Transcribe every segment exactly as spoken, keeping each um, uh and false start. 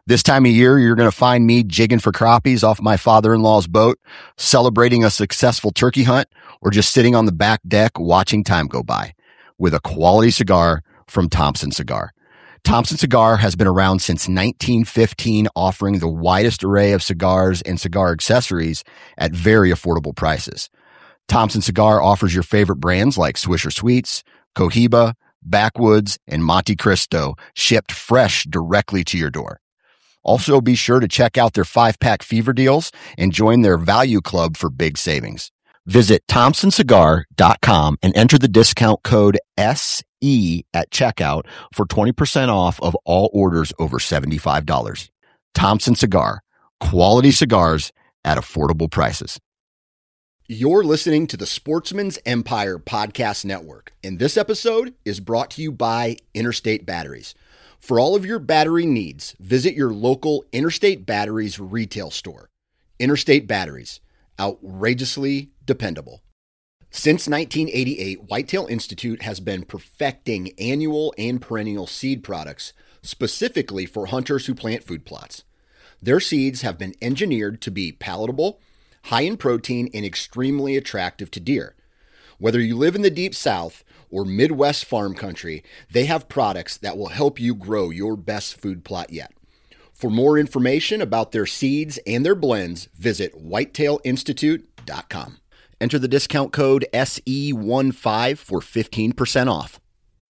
This time of year, you're going to find me jigging for crappies off my father-in-law's boat, celebrating a successful turkey hunt, or just sitting on the back deck watching time go by with a quality cigar from Thompson Cigar. Thompson Cigar has been around since nineteen fifteen, offering the widest array of cigars and cigar accessories at very affordable prices. Thompson Cigar offers your favorite brands like Swisher Sweets, Cohiba, Backwoods, and Monte Cristo, shipped fresh directly to your door. Also, be sure to check out their five-pack fever deals and join their value club for big savings. Visit thompson cigar dot com and enter the discount code S E at checkout for twenty percent off of all orders over seventy-five dollars. Thompson Cigar, quality cigars at affordable prices. You're listening to the Sportsman's Empire Podcast Network, and this episode is brought to you by Interstate Batteries. For all of your battery needs, visit your local Interstate Batteries retail store. Interstate Batteries, outrageously dependable. Since nineteen eighty-eight, Whitetail Institute has been perfecting annual and perennial seed products specifically for hunters who plant food plots. Their seeds have been engineered to be palatable, high in protein, and extremely attractive to deer. Whether you live in the Deep South or Midwest farm country, they have products that will help you grow your best food plot yet. For more information about their seeds and their blends, visit whitetail institute dot com. Enter the discount code S E one five for fifteen percent off.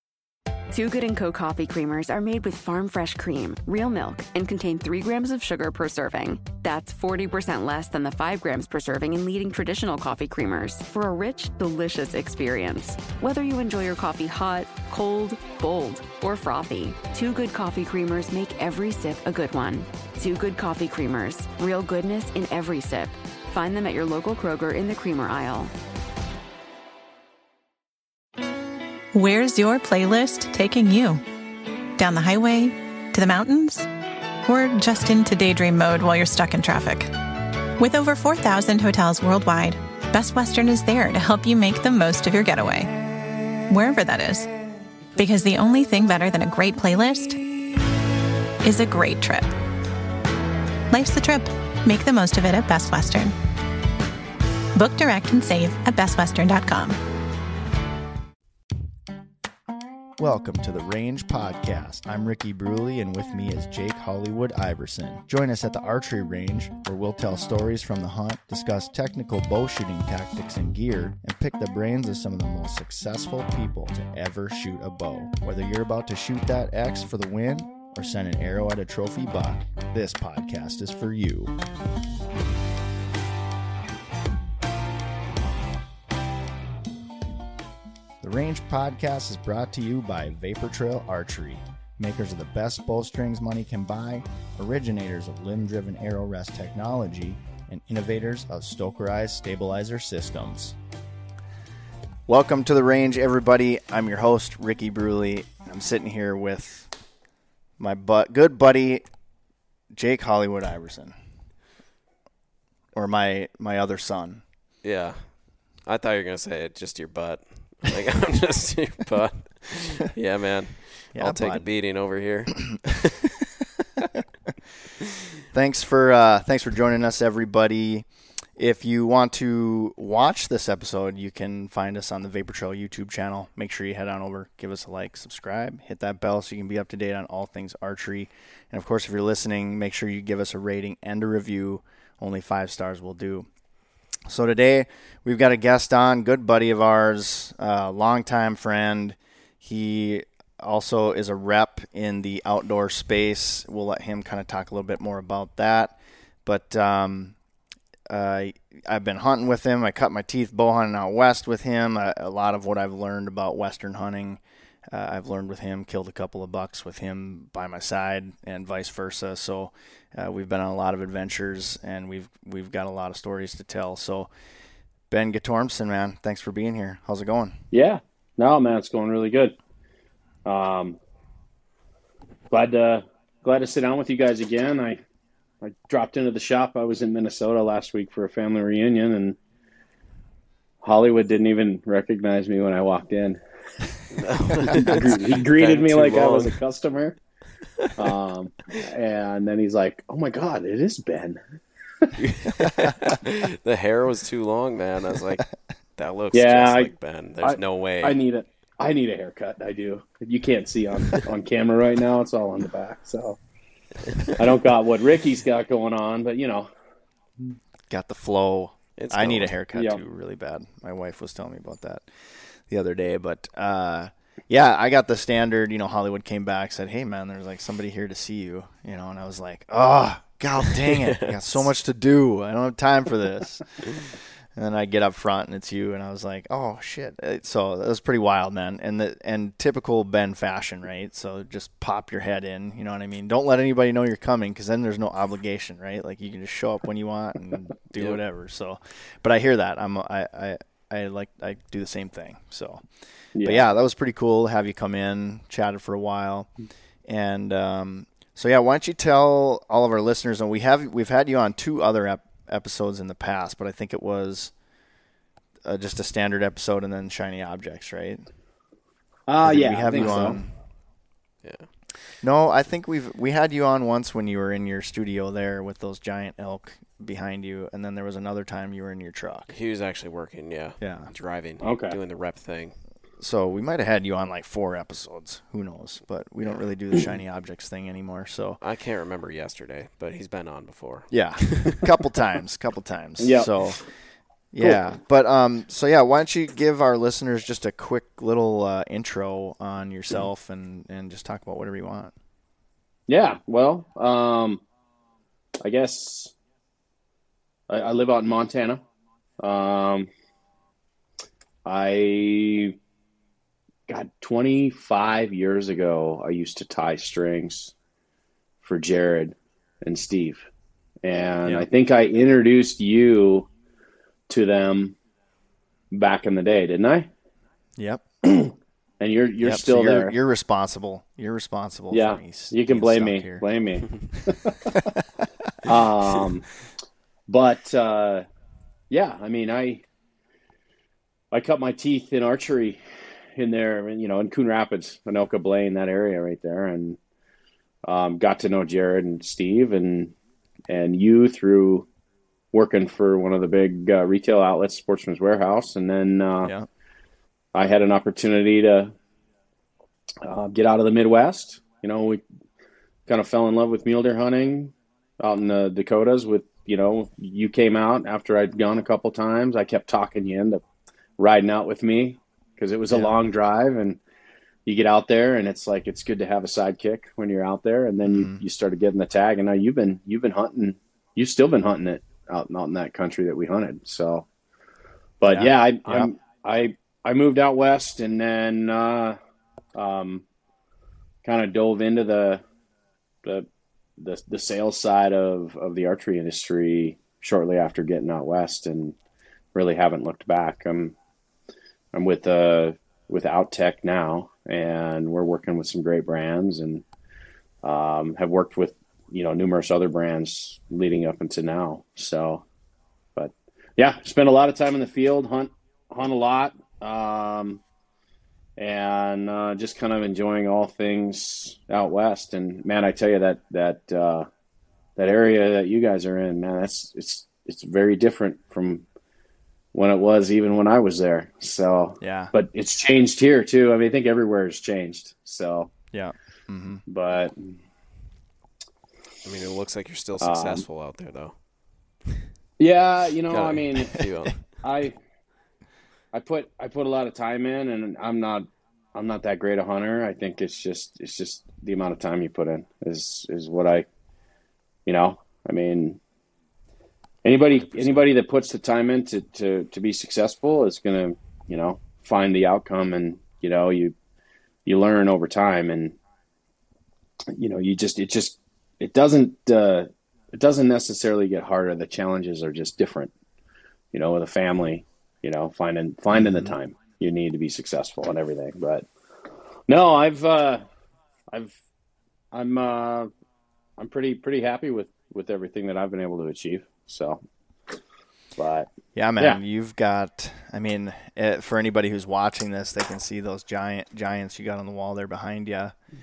Too Good and Co. coffee creamers are made with farm fresh cream, real milk, and contain three grams of sugar per serving. That's forty percent less than the five grams per serving in leading traditional coffee creamers for a rich, delicious experience. Whether you enjoy your coffee hot, cold, bold, or frothy, Too Good coffee creamers make every sip a good one. Too Good coffee creamers, real goodness in every sip. Find them at your local Kroger in the creamer aisle. Where's your playlist taking you? Down the highway? To the mountains? Or just into daydream mode while you're stuck in traffic? With over four thousand hotels worldwide, Best Western is there to help you make the most of your getaway, wherever that is. Because the only thing better than a great playlist is a great trip. Life's the trip. Make the most of it at Best Western. Book direct and save at best western dot com. Welcome to the Range Podcast. I'm Ricky Bruley, and with me is Jake Hollywood Iverson. Join us at the archery range, where we'll tell stories from the hunt, discuss technical bow shooting tactics and gear, and pick the brains of some of the most successful people to ever shoot a bow. Whether you're about to shoot that X for the win or send an arrow at a trophy buck, this podcast is for you. The Range Podcast is brought to you by Vapor Trail Archery, makers of the best bowstrings money can buy, originators of limb-driven arrow rest technology, and innovators of Stokerized stabilizer systems. Welcome to The Range, everybody. I'm your host, Ricky Bruley. I'm sitting here with my bu- good buddy, Jake Hollywood Iverson, or my my other son. Yeah, I thought you were gonna say it, just your butt. Like, I'm just your butt. Yeah, man. Yeah, I'll take bud. a beating over here. Thanks for uh, thanks for joining us, everybody. If you want to watch this episode, you can find us on the Vapor Trail YouTube channel. Make sure you head on over, give us a like, subscribe, hit that bell so you can be up to date on all things archery. And, of course, if you're listening, make sure you give us a rating and a review. Only five stars will do. So today we've got a guest on, good buddy of ours, uh, longtime friend. He also is a rep in the outdoor space. We'll let him kind of talk a little bit more about that. But um, uh, I've been hunting with him. I cut my teeth bow hunting out west with him. Uh, a lot of what I've learned about Western hunting, uh, I've learned with him, killed a couple of bucks with him by my side and vice versa. So Uh, we've been on a lot of adventures, and we've we've got a lot of stories to tell. So, Ben Guttormson, man, thanks for being here. How's it going? Yeah, no, man, it's going really good. Um, glad to glad to sit down with you guys again. I I dropped into the shop. I was in Minnesota last week for a family reunion, and Hollywood didn't even recognize me when I walked in. he greeted me like long. I was a customer. um, and then he's like, "Oh my God, it is Ben." The hair was too long, man. I was like, "That looks yeah, just I, like Ben." There's I, no way. I need it. I need a haircut. I do. You can't see on on camera right now. It's all on the back. So I don't got what Ricky's got going on, but you know, got the flow. It's I going. need a haircut Yep. too, really bad. My wife was telling me about that the other day, but uh, yeah, I got the standard. You know, Hollywood came back, said, "Hey, man, there's like somebody here to see you." You know, and I was like, "Oh, God dang it! I got so much to do. I don't have time for this." And then I get up front and it's you, and I was like, "Oh shit!" So that was pretty wild, man. And the and typical Ben fashion, right? So just pop your head in. You know what I mean? Don't let anybody know you're coming, because then there's no obligation, right? Like you can just show up when you want and do Yep. whatever. So, but I hear that. I'm I I I like I do the same thing. So, yeah. but yeah, that was pretty cool to have you come in, chatted for a while, and um, so yeah, why don't you tell all of our listeners? And we have we've had you on two other ep- episodes in the past, but I think it was uh, just a standard episode and then Shiny Objects, right? Uh, Or did yeah, we I have think you so. on? Yeah. No, I think we've we had you on once when you were in your studio there with those giant elk behind you, and then there was another time you were in your truck. He was actually working, yeah. Yeah. Driving. Okay. Doing the rep thing. So we might have had you on like four episodes. Who knows? But we don't really do the Shiny Objects thing anymore. So I can't remember yesterday, but he's been on before. yeah, a couple times, couple times. Yep. So yeah, but um, so yeah, why don't you give our listeners just a quick little uh, intro on yourself and and just talk about whatever you want. Yeah, well, um, I guess I, I live out in Montana. Um, I got twenty-five years ago, I used to tie strings for Jared and Steve. And Yeah. I think I introduced you to them back in the day, didn't I? Yep. And you're you're Yep, still so you're, there. You're responsible. You're responsible. Yeah, for me s- you can being blame stuck me. here. Blame me. um, but uh, yeah, I mean, I I cut my teeth in archery in there, you know, in Coon Rapids, Anoka, Blaine, that area right there, and um, got to know Jared and Steve and and you through working for one of the big uh, retail outlets, Sportsman's Warehouse, and then uh, Yeah. I had an opportunity to uh, get out of the Midwest. You know, we kind of fell in love with mule deer hunting out in the Dakotas with, you know, you came out after I'd gone a couple times. I kept talking you into riding out with me because it was a Yeah. long drive, and you get out there and it's like, it's good to have a sidekick when you're out there. And then Mhm. you, you started getting the tag, and now you've been, you've been hunting, you've still been hunting it out, out in that country that we hunted. So, but Yeah. yeah, I, Yeah. I'm, I, I moved out west, and then uh, um, kind of dove into the, the the the sales side of, of the archery industry shortly after getting out west, and really haven't looked back. I'm I'm with uh with OutTech now, and we're working with some great brands, and um, have worked with, you know, numerous other brands leading up into now. So, but yeah, spend a lot of time in the field, hunt hunt a lot. Um, and uh, just kind of enjoying all things out west. And man, I tell you that that uh, that area that you guys are in, man, that's it's it's very different from when it was even when I was there. So Yeah. but it's changed here too. I mean, I think everywhere has changed. So, Yeah. Mm-hmm. but I mean, it looks like you're still Um, successful out there, though. yeah, you know, Got I a mean, few of 'em. I I put I put a lot of time in, and I'm not I'm not that great a hunter. I think it's just it's just the amount of time you put in is is what I, you know, I mean, anybody anybody that puts the time in to to, to be successful is gonna, you know, find the outcome, and you know, you you learn over time, and you know, you just it just it doesn't uh, it doesn't necessarily get harder. The challenges are just different, you know, with a family. You know, finding finding the time you need to be successful and everything. But no, I've uh, I've I'm uh, I'm pretty pretty happy with, with everything that I've been able to achieve. So, but Yeah, man, Yeah. you've got, I mean, uh, for anybody who's watching this, they can see those giant giants you got on the wall there behind you.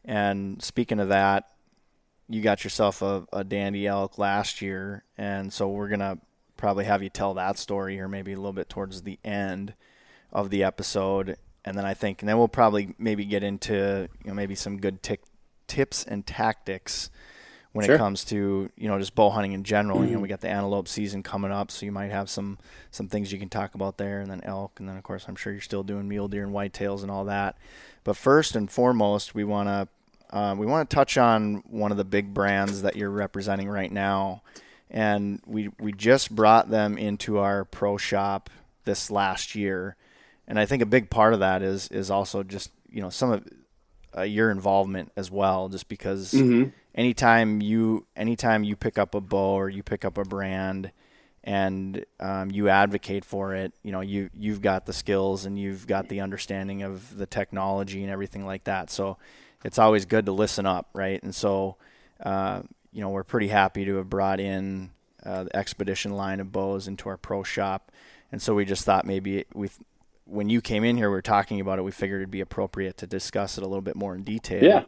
And speaking of that, you got yourself a, a dandy elk last year, and so we're going to probably have you tell that story here maybe a little bit towards the end of the episode. And then I think, and then we'll probably maybe get into, you know, maybe some good t- tips and tactics when sure. it comes to, you know, just bow hunting in general. Mm-hmm. You know, we got the antelope season coming up, so you might have some, some things you can talk about there, and then elk. And then, of course, I'm sure you're still doing mule deer and whitetails and all that. But first and foremost, we want to uh, we want to touch on one of the big brands that you're representing right now. And we we just brought them into our pro shop this last year. And I think a big part of that is is also just, you know, some of uh, your involvement as well, just because mm-hmm. anytime you anytime you pick up a bow or you pick up a brand and um, you advocate for it, you know, you you've got the skills and you've got the understanding of the technology and everything like that. So it's always good to listen up, right? And so uh, you know, we're pretty happy to have brought in uh, the Expedition line of bows into our pro shop. And so we just thought maybe we when you came in here, we were talking about it, we figured it'd be appropriate to discuss it a little bit more in detail. Yeah.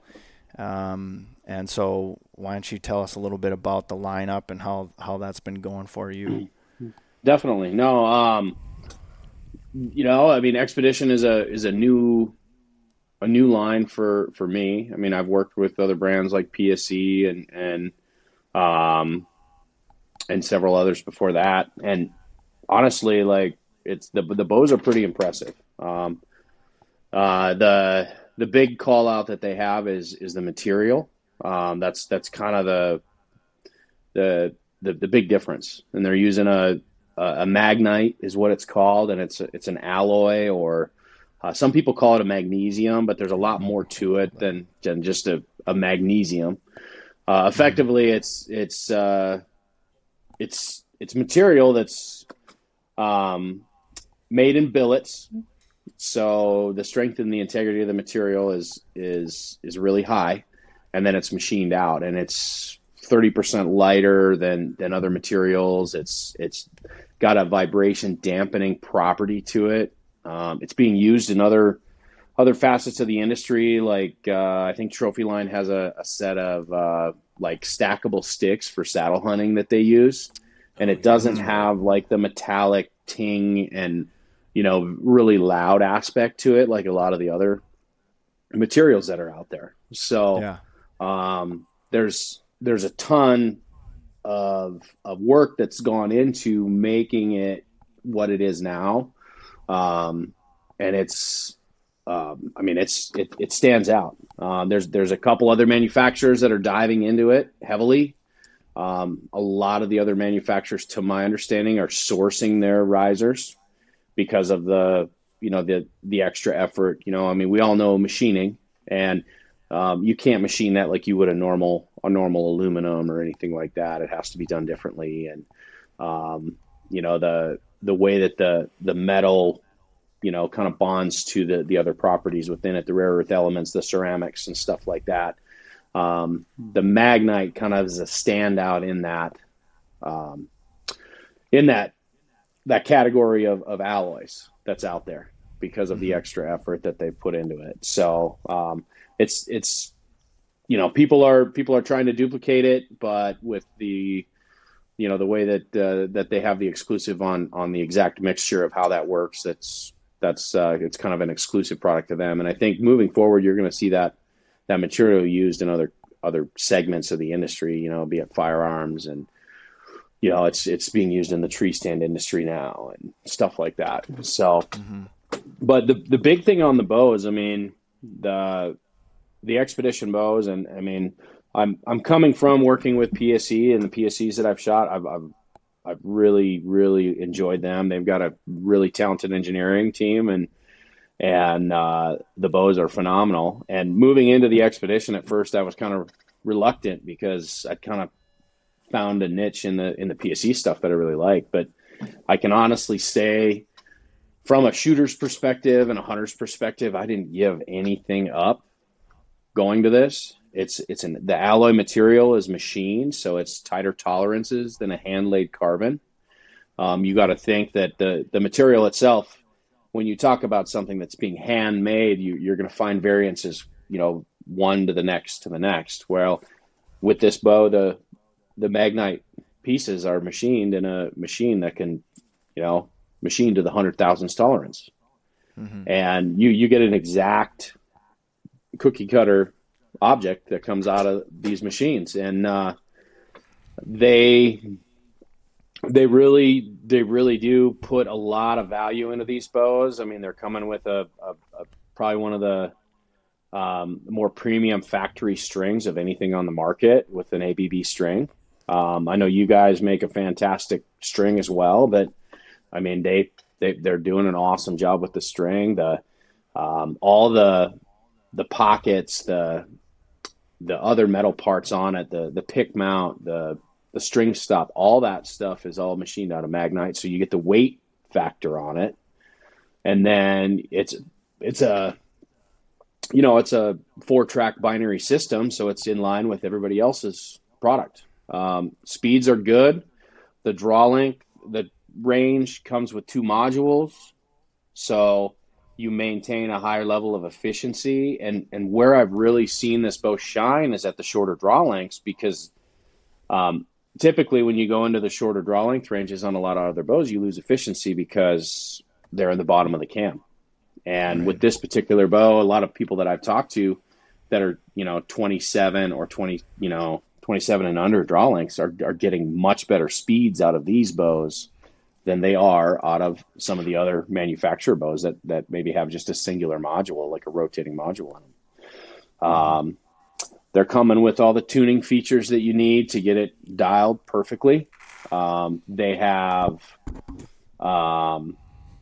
Um, and so why don't you tell us a little bit about the lineup and how, how that's been going for you? Definitely. No, um, you know, I mean, Expedition is a, is a new, a new line for, for me. I mean, I've worked with other brands like P S E and, and, um, and several others before that. And honestly, like, it's the the bows are pretty impressive. Um, uh, the the big call out that they have is is the material. Um, that's that's kind of the, the the the big difference. And they're using a a Magnite is what it's called, and it's it's an alloy, or uh, some people call it a magnesium, but there's a lot more to it than than just a, a magnesium. Uh, effectively, it's it's uh, it's it's material that's um, made in billets, so the strength and the integrity of the material is is is really high, and then it's machined out, and it's thirty percent lighter than than other materials. It's it's got a vibration dampening property to it. Um, it's being used in other other facets of the industry, like uh, I think Trophy Line has a, a set of uh, like stackable sticks for saddle hunting that they use, and it doesn't have like the metallic ting and, you know, really loud aspect to it like a lot of the other materials that are out there. So yeah. um, there's there's a ton of of work that's gone into making it what it is now, um, and it's um, I mean it's it, it stands out. Uh, there's there's a couple other manufacturers that are diving into it heavily. Um, a lot of the other manufacturers, to my understanding, are sourcing their risers because of the, you know, the, the extra effort. You know, I mean, we all know machining, and um, you can't machine that like you would a normal, a normal aluminum or anything like that. It has to be done differently. And, um, you know, the, the way that the, the metal, you know, kind of bonds to the, the other properties within it, the rare earth elements, the ceramics and stuff like that. Um, the Magnite kind of is a standout in that, um, in that, that category of, of alloys that's out there because of the extra effort that they put into it. So, um, it's, it's, you know, people are, people are trying to duplicate it, but with the, you know, the way that, uh, that they have the exclusive on, on the exact mixture of how that works, that's, that's, uh, it's kind of an exclusive product to them. And I think moving forward, you're going to see that, that material used in other other segments of the industry, you know, be it firearms, and, you know, it's it's being used in the tree stand industry now and stuff like that. So, mm-hmm. but the the big thing on the bows, I mean, the the Expedition bows, and I mean, I'm I'm coming from working with P S E, and the P S Es that I've shot, I've I've, I've really really enjoyed them. They've got a really talented engineering team, and. And uh, the bows are phenomenal. And moving into the Expedition at first, I was kind of reluctant because I kind of found a niche in the in the P S E stuff that I really like. But I can honestly say, from a shooter's perspective and a hunter's perspective, I didn't give anything up going to this. It's it's an the alloy material is machined, so it's tighter tolerances than a hand laid carbon. Um, you got to think that the the material itself, when you talk about something that's being handmade, you, you're going to find variances, you know, one to the next to the next. Well, with this bow, the the Magnite pieces are machined in a machine that can, you know, machine to the hundred thousandths tolerance. Mm-hmm. And you, you get an exact cookie cutter object that comes out of these machines. And uh, they, they really, they really do put a lot of value into these bows. I mean, they're coming with a, a, a probably one of the um, more premium factory strings of anything on the market with an A B B string. Um, I know you guys make a fantastic string as well, but I mean, they, they, they're doing an awesome job with the string, the, um, all the, the pockets, the, the other metal parts on it, the, the pick mount, the, the string stop, all that stuff is all machined out of Magnite. So you get the weight factor on it. And then it's, it's a, you know, it's a four track binary system. So it's in line with everybody else's product. Um, speeds are good. The draw length, the range comes with two modules. So you maintain a higher level of efficiency. And, and where I've really seen this bow shine is at the shorter draw lengths, because um, typically when you go into the shorter draw length ranges on a lot of other bows, you lose efficiency because they're in the bottom of the cam. And right. with this particular bow, a lot of people that I've talked to that are, you know, twenty-seven or twenty, you know, twenty-seven and under draw lengths are, are getting much better speeds out of these bows than they are out of some of the other manufacturer bows that, that maybe have just a singular module, like a rotating module on them. Mm-hmm. Um, they're coming with all the tuning features that you need to get it dialed perfectly. Um, they have um,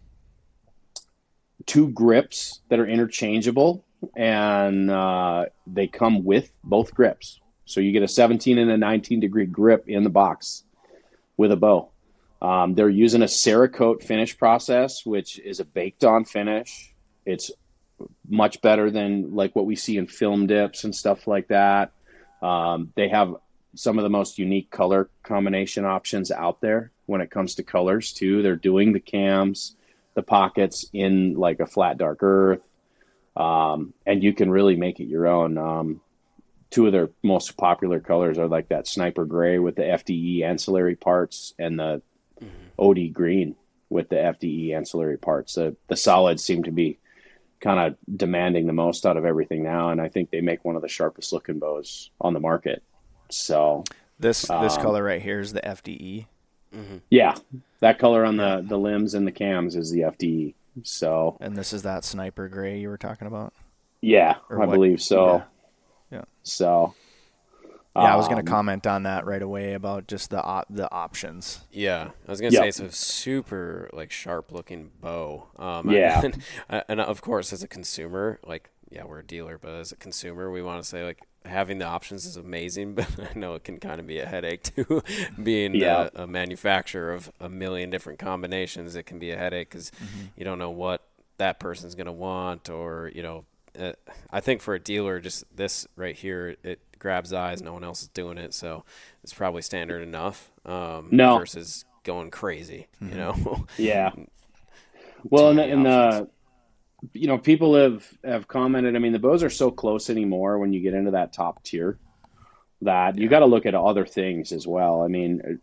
two grips that are interchangeable, and uh, they come with both grips. So you get a seventeen and a nineteen degree grip in the box with a bow. Um, they're using a Cerakote finish process, which is a baked on finish. It's much better than like what we see in film dips and stuff like that. Um, they have some of the most unique color combination options out there when it comes to colors too. They're doing the cams, the pockets in like a flat dark earth, um, and you can really make it your own. Um, Two of their most popular colors are like that sniper gray with the F D E ancillary parts, and the mm-hmm. O D green with the F D E ancillary parts. The, the solids seem to be kind of demanding the most out of everything now, and I think they make one of the sharpest looking bows on the market. So this this um, color right here is the F D E. Mm-hmm. Yeah, that color on the, the limbs and the cams is the F D E. So, and this is that sniper gray you were talking about? Yeah, or I what? believe so. Yeah. Yeah. So, yeah, I was going um, to comment on that right away about just the op- the options. Yeah, I was going to Yep. say it's a super like sharp looking bow. Um, Yeah. and, and of course, as a consumer, like yeah, we're a dealer, but as a consumer, we want to say like having the options is amazing, but I know it can kind of be a headache too. Being Yeah. a, a manufacturer of a million different combinations, it can be a headache because Mm-hmm. you don't know what that person's going to want, or you know. Uh, I think for a dealer, just this right here, it grabs eyes. No one else is doing it, so it's probably standard enough. Um, No. versus going crazy, you know. Yeah. Well, and, many and uh, options. you know, people have, have commented. I mean, the bows are so close anymore when you get into that top tier that you got to look at other things as well. I mean,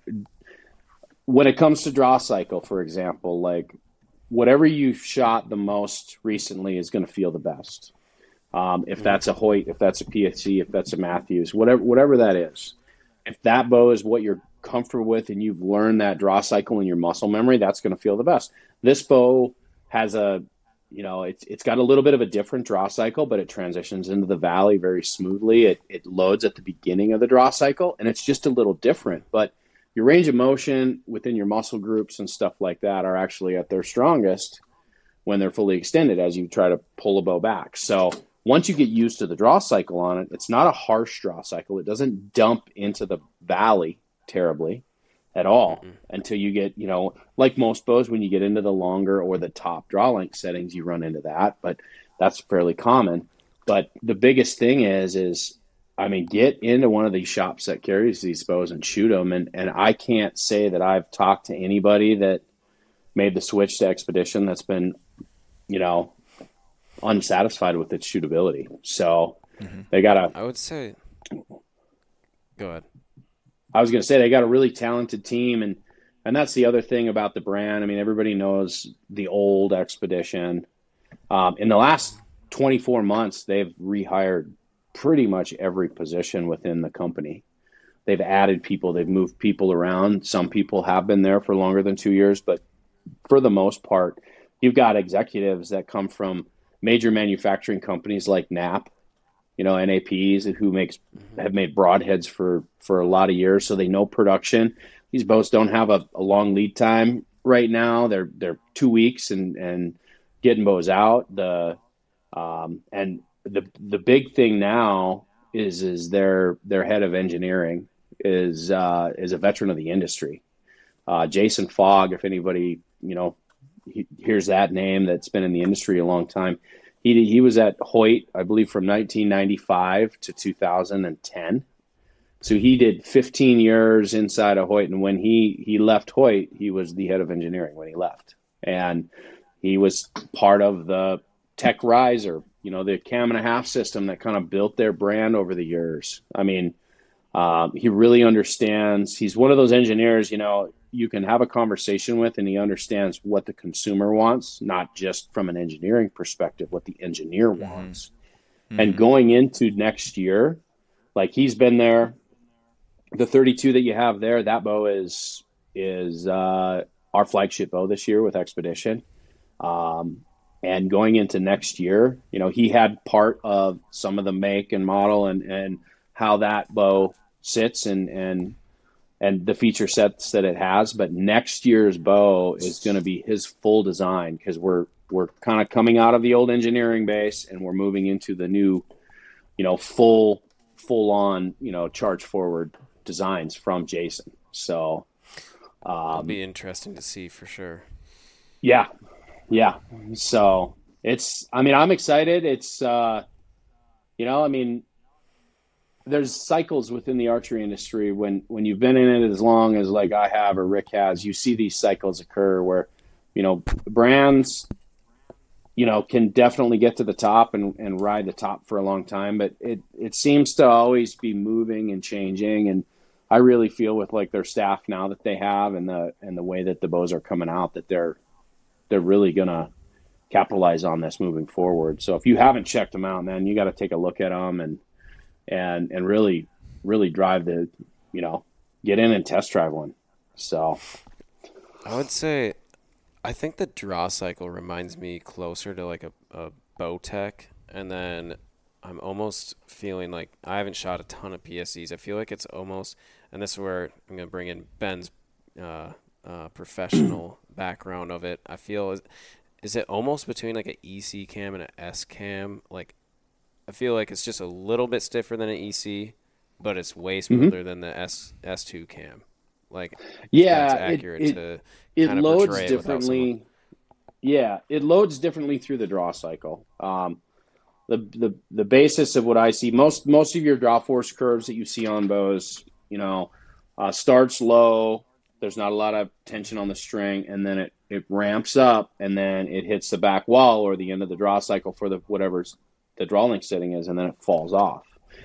when it comes to draw cycle, for example, like whatever you've shot the most recently is going to feel the best. Um, if that's a Hoyt, if that's a P S C, if that's a Matthews, whatever whatever that is, if that bow is what you're comfortable with and you've learned that draw cycle in your muscle memory, that's going to feel the best. This bow has a, you know, it's it's got a little bit of a different draw cycle, but it transitions into the valley very smoothly. It it loads at the beginning of the draw cycle, and it's just a little different. But your range of motion within your muscle groups and stuff like that are actually at their strongest when they're fully extended as you try to pull a bow back. So once you get used to the draw cycle on it, it's not a harsh draw cycle. It doesn't dump into the valley terribly at all mm-hmm. until you get, you know, like most bows, when you get into the longer or the top draw length settings, you run into that, but that's fairly common. But the biggest thing is, is, I mean, get into one of these shops that carries these bows and shoot them. And, and I can't say that I've talked to anybody that made the switch to Expedition that's been, you know, unsatisfied with its shootability. So Mm-hmm. They got a. I would say. Go ahead. I was going to say they got a really talented team, and and that's the other thing about the brand. I mean, everybody knows the old Expedition. Um, in the last twenty-four months, they've rehired pretty much every position within the company. They've added people, they've moved people around. Some people have been there for longer than two years, but for the most part, you've got executives that come from major manufacturing companies like N A P, you know, N A Ps, who makes have made broadheads for, for a lot of years, so they know production. These boats don't have a, a long lead time right now. They're they're two weeks and, and getting bows out. The um, and the the big thing now is is their their head of engineering is uh, is a veteran of the industry. Uh, Jason Fogg, if anybody you know he, hears that name that's been in the industry a long time, he he was at Hoyt, I believe, from nineteen ninety-five to two thousand ten. So he did fifteen years inside of Hoyt, and when he he left Hoyt, he was the head of engineering when he left, and he was part of the Tech Riser, you know, the cam and a half system that kind of built their brand over the years. I mean, um, he really understands. He's one of those engineers, you know, you can have a conversation with, and he understands what the consumer wants, not just from an engineering perspective, what the engineer wants. Mm-hmm. And going into next year, like he's been there, the thirty-two that you have there, that bow is is uh, our flagship bow this year with Expedition. Um, and going into next year, you know, he had part of some of the make and model and, and how that bow sits and, and, and the feature sets that it has. But next year's bow is going to be his full design, because we're, we're kind of coming out of the old engineering base and we're moving into the new, you know, full, full on, you know, charge forward designs from Jason. So, um, it'll be interesting to see for sure. Yeah. Yeah. So it's, I mean, I'm excited. It's, uh, you know, I mean, there's cycles within the archery industry when, when you've been in it as long as like I have, or Rick has, you see these cycles occur where, you know, brands, you know, can definitely get to the top and, and ride the top for a long time, but it, it seems to always be moving and changing. And I really feel with like their staff now that they have and the, and the way that the bows are coming out, that they're, they're really going to capitalize on this moving forward. So if you haven't checked them out, man, you got to take a look at them and, and, and really, really drive the, you know, get in and test drive one. So I would say, I think the draw cycle reminds me closer to like a, a Bowtech. And then I'm almost feeling like I haven't shot a ton of P S Es. I feel like it's almost, and this is where I'm going to bring in Ben's, uh, uh, professional background of it. I feel is, is it almost between like an E C cam and an S cam? Like I feel like it's just a little bit stiffer than an E C, but it's way smoother mm-hmm. than the S S2 cam. Like yeah, that's accurate it, it, to it kind of loads portray differently. It yeah, it loads differently through the draw cycle. Um, the the the basis of what I see, most most of your draw force curves that you see on bows, you know, uh, starts low. There's not a lot of tension on the string, and then it, it ramps up, and then it hits the back wall or the end of the draw cycle for the whatever's the draw length setting is, and then it falls off.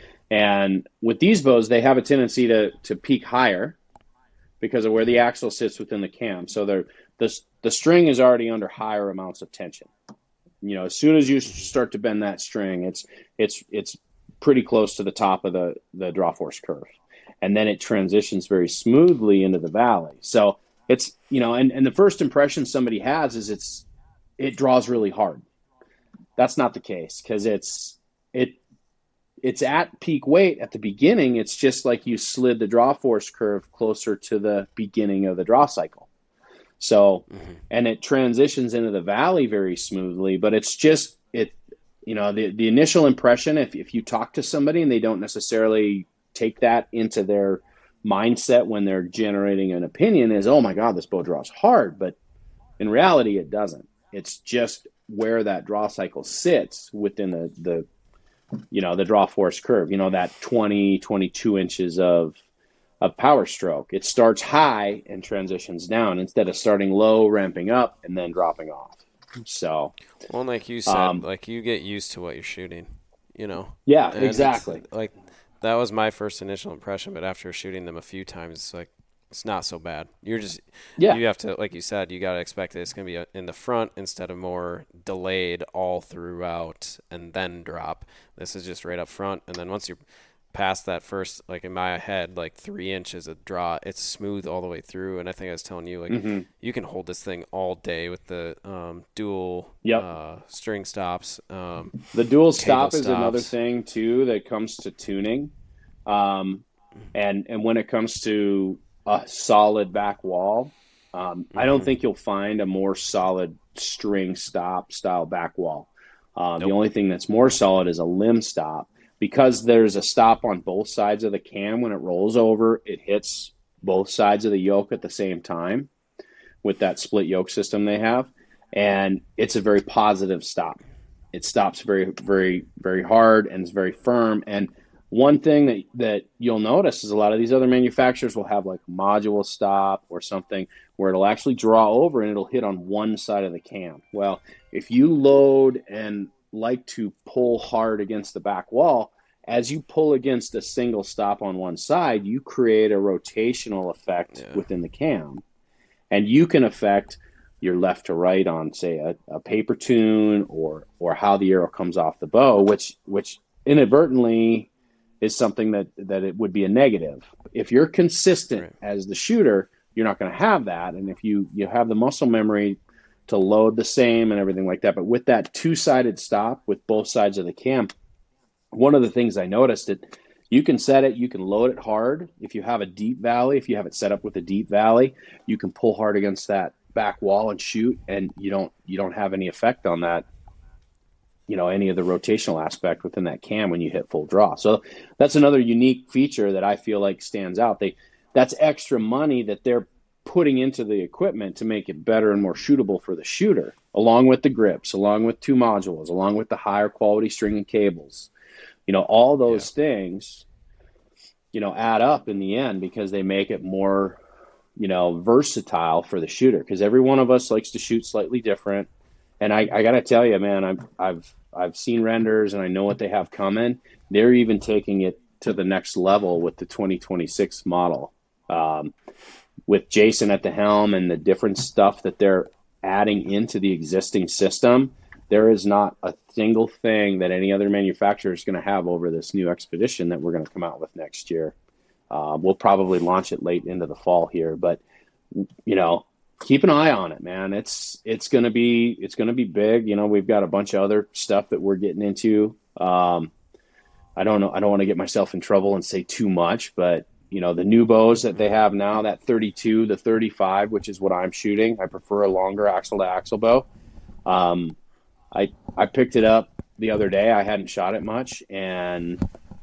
And with these bows, they have a tendency to to peak higher because of where the axle sits within the cam. So they're, the the string is already under higher amounts of tension. You know, as soon as you start to bend that string, it's it's it's pretty close to the top of the the draw force curve. And then it transitions very smoothly into the valley. So it's, you know, and, and the first impression somebody has is it's, it draws really hard. That's not the case, because it's, it, it's at peak weight at the beginning. It's just like you slid the draw force curve closer to the beginning of the draw cycle. So, mm-hmm. and it transitions into the valley very smoothly, but it's just, it, you know, the, the initial impression, if, if you talk to somebody and they don't necessarily take that into their mindset when they're generating an opinion, is, oh my God, this bow draws hard. But in reality, it doesn't. It's just where that draw cycle sits within the, the, you know, the draw force curve, you know, that twenty, twenty-two inches of, of power stroke. It starts high and transitions down instead of starting low, ramping up, and then dropping off. So, well, like you said, um, like you get used to what you're shooting. you know. Yeah, And exactly. Like that was my first initial impression, but after shooting them a few times, it's like it's not so bad. You're just Yeah. you have to, like you said, you got to expect that it's going to be in the front instead of more delayed all throughout and then drop. This is just right up front, and then once you're past that first, like in my head, like three inches of draw, it's smooth all the way through. And I think I was telling you, like Mm-hmm. you can hold this thing all day with the um, dual Yep. uh, string stops. Um, The dual Cable stop is another stops. thing too that comes to tuning, um, and and when it comes to a solid back wall, um, I don't Mhm. think you'll find a more solid string stop style back wall. Uh, The Nope. only thing that's more solid is a limb stop, because there's a stop on both sides of the cam. When it rolls over, it hits both sides of the yoke at the same time with that split yoke system they have, and it's a very positive stop. It stops very, very, very hard and is very firm. And one thing that, that you'll notice is a lot of these other manufacturers will have like a module stop or something where it'll actually draw over and it'll hit on one side of the cam. Well, if you load and like to pull hard against the back wall, as you pull against a single stop on one side, you create a rotational effect Yeah. within the cam. And you can affect your left to right on, say, a, a paper tune or or how the arrow comes off the bow, which which inadvertently is something that, that it would be a negative. If you're consistent Right. as the shooter, you're not going to have that. And if you, you have the muscle memory to load the same and everything like that, but with that two-sided stop with both sides of the cam, one of the things I noticed that you can set it, you can load it hard. If you have a deep valley, if you have it set up with a deep valley, you can pull hard against that back wall and shoot, and you don't you don't have any effect on that, you know, any of the rotational aspect within that cam when you hit full draw. So that's another unique feature that I feel like stands out. They that's extra money that they're putting into the equipment to make it better and more shootable for the shooter, along with the grips, along with two modules, along with the higher quality string and cables. You know, all those yeah. things, you know, add up in the end because they make it more, you know, versatile for the shooter, because every one of us likes to shoot slightly different. And I, I got to tell you, man, I've, I've, I've seen renders and I know what they have coming. They're even taking it to the next level with the twenty twenty-six model, um, with Jason at the helm and the different stuff that they're adding into the existing system. There is not a single thing that any other manufacturer is going to have over this new Expedition that we're going to come out with next year. Uh, we'll probably launch it late into the fall here, but you know, keep an eye on it, man. It's it's going to be it's going to be big. You know, we've got a bunch of other stuff that we're getting into. Um, I don't know. I don't want to get myself in trouble and say too much, but you know, the new bows that they have now, that thirty-two, the thirty-five, which is what I'm shooting. I prefer a longer axle to axle bow. Um, I I picked it up the other day. I hadn't shot it much, and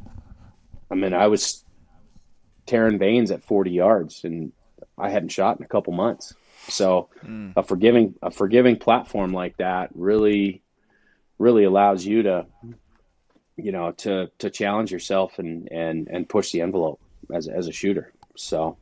I mean, I was tearing veins at forty yards, and I hadn't shot in a couple months. So mm. a forgiving a forgiving platform like that really really allows you to, you know, to to challenge yourself and and and push the envelope as as a shooter. So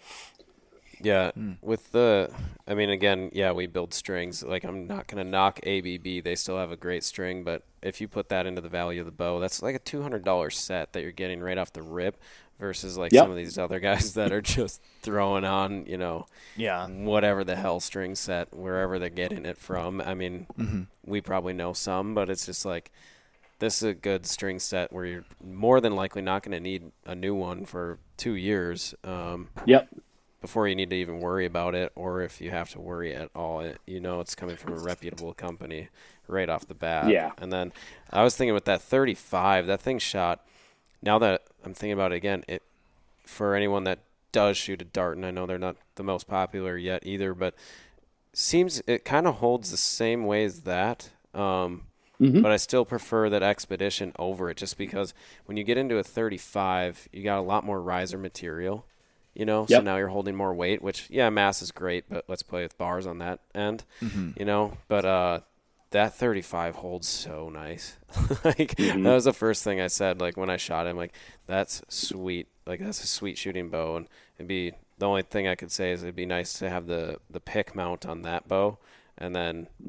yeah, mm. with the, I mean, again, yeah, we build strings. Like, I'm not going to knock A B B. They still have a great string, but if you put that into the value of the bow, that's like a two hundred dollars set that you're getting right off the rip versus like yep. some of these other guys that are just throwing on, you know, yeah, whatever the hell string set, wherever they're getting it from. I mean, mm-hmm. we probably know some, but it's just like, this is a good string set where you're more than likely not going to need a new one for two years. Um, yep. Before you need to even worry about it, or if you have to worry at all, it, you know it's coming from a reputable company right off the bat. Yeah. And then I was thinking with that thirty-five, that thing shot, now that I'm thinking about it again, it for anyone that does shoot a dart, and I know they're not the most popular yet either, but seems it kind of holds the same way as that. Um, mm-hmm. But I still prefer that Expedition over it, just because when you get into a thirty-five, you got a lot more riser material. You know, yep. so now you're holding more weight, which, yeah, mass is great, but let's play with bars on that end, mm-hmm. you know. But uh, that thirty-five holds so nice. like, mm-hmm. that was the first thing I said, like, when I shot him, like, that's sweet. Like, that's a sweet shooting bow. And it'd be, the only thing I could say is it'd be nice to have the, the pick mount on that bow. And then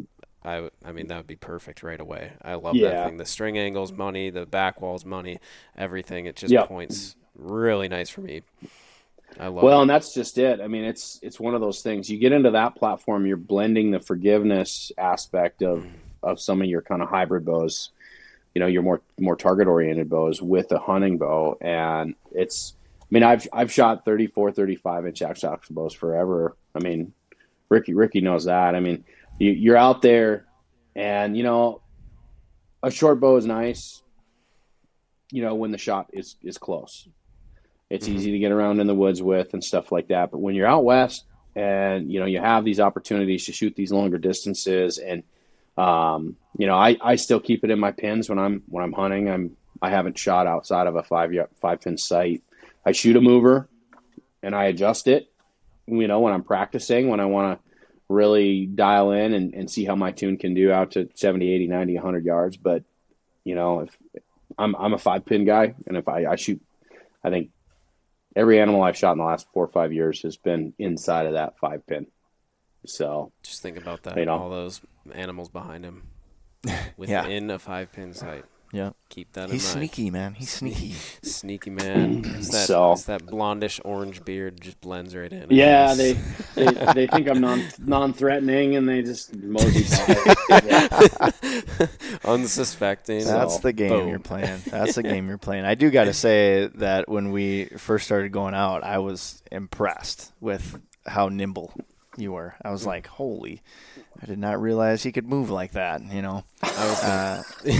I, w- I mean, that would be perfect right away. I love Yeah. that thing. The string angle's money, the back wall's money, everything. It just Yep. points really nice for me. I love Well, it. and that's just it. I mean, it's it's one of those things. You get into that platform, you're blending the forgiveness aspect of of some of your kind of hybrid bows, you know, your more more target oriented bows with a hunting bow, and it's. I mean, I've I've shot thirty-four, thirty-five inch axe bows forever. I mean, Ricky Ricky knows that. I mean, you, you're out there, and you know, a short bow is nice. You know, when the shot is is close. It's Mhm. easy to get around in the woods with and stuff like that. But when you're out west and, you know, you have these opportunities to shoot these longer distances and, um, you know, I, I still keep it in my pins when I'm, when I'm hunting. I'm, I haven't shot outside of a five, five pin sight. I shoot a mover and I adjust it, you know, when I'm practicing, when I want to really dial in and, and see how my tune can do out to seventy, eighty, ninety, a hundred yards. But, you know, if I'm, I'm a five pin guy, and if I, I shoot, I think, every animal I've shot in the last four or five years has been inside of that five pin. So Just think about that. You know. All those animals behind him Yeah. within a five pin sight. Yeah. Keep that He's in mind. sneaky, man. He's sneaky. Sneaky man. It's that, So- it's that blondish orange beard just blends right in. yeah, they they, they think I'm non non threatening and they just mosey by. Yeah. Unsuspecting. That's So, the game boom. you're playing. That's the game you're playing. I do got to say that when we first started going out, I was impressed with how nimble you were. I was like, holy, I did not realize he could move like that, you know. I was uh,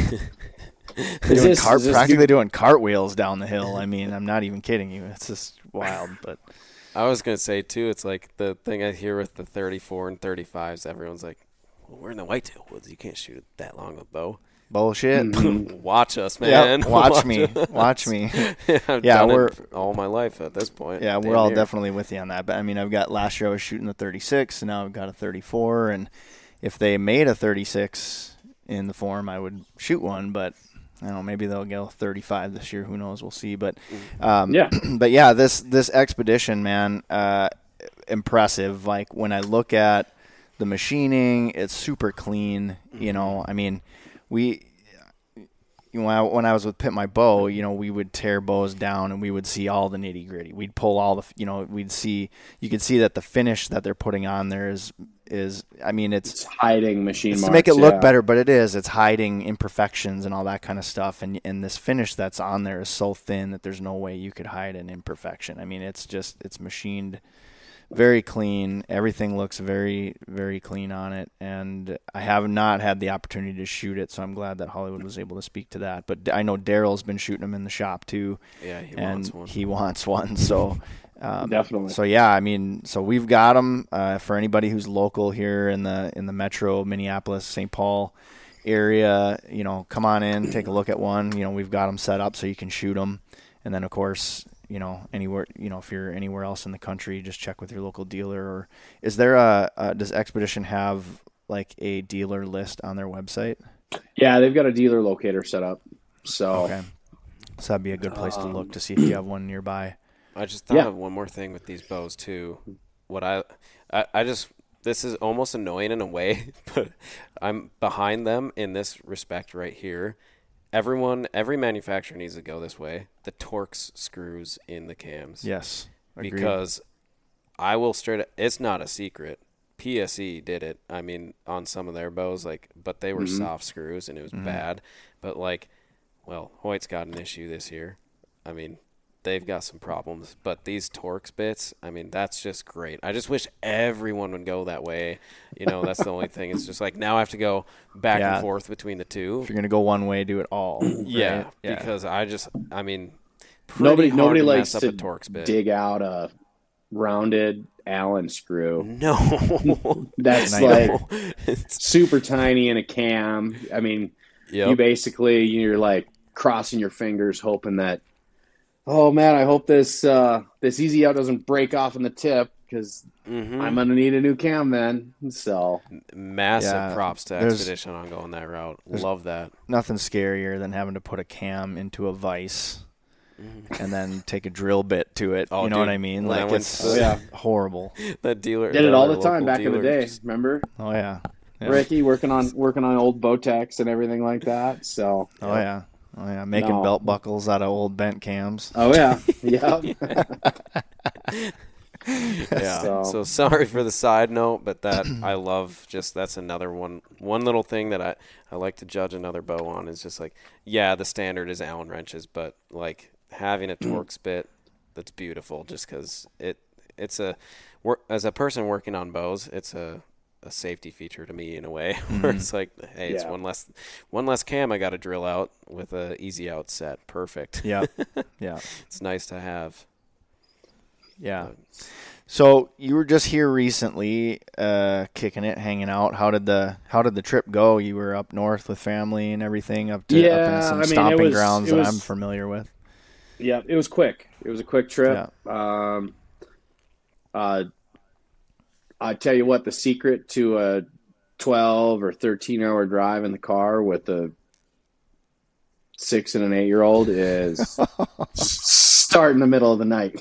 Is doing this- cart, is this practically doing cartwheels down the hill. I mean, I'm not even kidding you. It's just wild. But I was going to say, too, it's like the thing I hear with the thirty-four and thirty-fives. Everyone's like, well, we're in the whitetail woods. You can't shoot that long a bow. bullshit. Watch us, Yeah, man. watch me. us. Watch me. yeah, I've Yeah, done we're- it all my life at this point. Yeah, Damn we're all near. definitely with you on that. But I mean, I've got last year I was shooting the thirty-six, and now I've got a thirty-four. And if they made a thirty-six in the form, I would shoot one. But I don't know, maybe they'll go thirty-five this year. Who knows? We'll see. But um, Yeah. but yeah, this this expedition, man, uh, impressive. Like when I look at the machining, it's super clean. You know, I mean, we. When I, when I was with Pit My Bow, you know, we would tear bows down and we would see all the nitty gritty. We'd pull all the, you know, we'd see, you could see that the finish that they're putting on there is, is, I mean, it's, It's hiding machine it's marks. to make it look yeah. better, but it is, it's hiding imperfections and all that kind of stuff. And, and this finish that's on there is so thin that there's no way you could hide an imperfection. I mean, it's just, it's machined very clean. Everything looks very, very clean on it. And I have not had the opportunity to shoot it, so I'm glad that Hollywood was able to speak to that. But I know Daryl's been shooting them in the shop too. Yeah, he and wants one. he wants one. So um, Definitely. So yeah, I mean, so we've got them uh, for anybody who's local here in the in the metro Minneapolis, Saint Paul area. You know, come on in, take a look at one. You know, we've got them set up so you can shoot them. And then of course, you know, anywhere, you know, if you're anywhere else in the country, just check with your local dealer. Or is there a, a does Expedition have like a dealer list on their website? Yeah, they've got a dealer locator set up. So Okay. So that'd be a good place to look to see if you have one nearby. I just thought Yeah. of one more thing with these bows too. What I, I, I just this is almost annoying in a way, but I'm behind them in this respect right here. Everyone, every manufacturer needs to go this way. The Torx screws in the cams. Yes. Agreed. Because I will straight. It's not a secret. P S E did it. I mean, on some of their bows, like, but they were Mm-hmm. soft screws and it was bad. But like, well, Hoyt's got an issue this year. I mean, they've got some problems. But these Torx bits, I mean, that's just great. I just wish everyone would go that way. You know, that's the only thing. It's just like now I have to go back Yeah. and forth between the two. if you're gonna go one way, do it all. Yeah, right? yeah. because I just, I mean, pretty nobody hard nobody to likes mess to up a Torx bit. dig out a rounded Allen screw. No, That's Nice. like It's- super tiny in a cam. I mean, Yep. you basically you're like crossing your fingers, hoping that, oh man, I hope this uh, this easy out doesn't break off in the tip because Mhm. I'm gonna need a new cam then. So Massive Yeah, props to there's- Expedition on going that route. Love that. Nothing scarier than having to put a cam into a vise and then take a drill bit to it. Oh, you know dude, what I mean? when I Like went it's to- yeah. horrible. That dealer did it all the local time back in the dealer day. just- Remember? Oh yeah, Yeah. Ricky, working on working on old Botex and everything like that. So. Oh yeah. Oh yeah. Making No. belt buckles out of old bent cams. Oh yeah. Yeah. Yeah. So- So. sorry for the side note, but that I love just that's another one one little thing that I, I like to judge another bow on is just like, yeah, the standard is Allen wrenches, but like having a Torx bit that's beautiful just because it it's a wor- as a person working on bows, it's a a safety feature to me in a way where it's like, hey, it's Yeah. one less one less cam I got to drill out with a easy out set. Perfect. Yeah. Yeah. It's nice to have. Yeah. So you were just here recently, uh, kicking it, hanging out. How did the How did the trip go? You were up north with family and everything, up to up Yeah, in some I mean, it stomping was- grounds it that was- I'm familiar with. Yeah, it was quick. It was a quick trip. Um, uh, I tell you what, the secret to a twelve or thirteen hour drive in the car with a six and an eight year old is start in the middle of the night.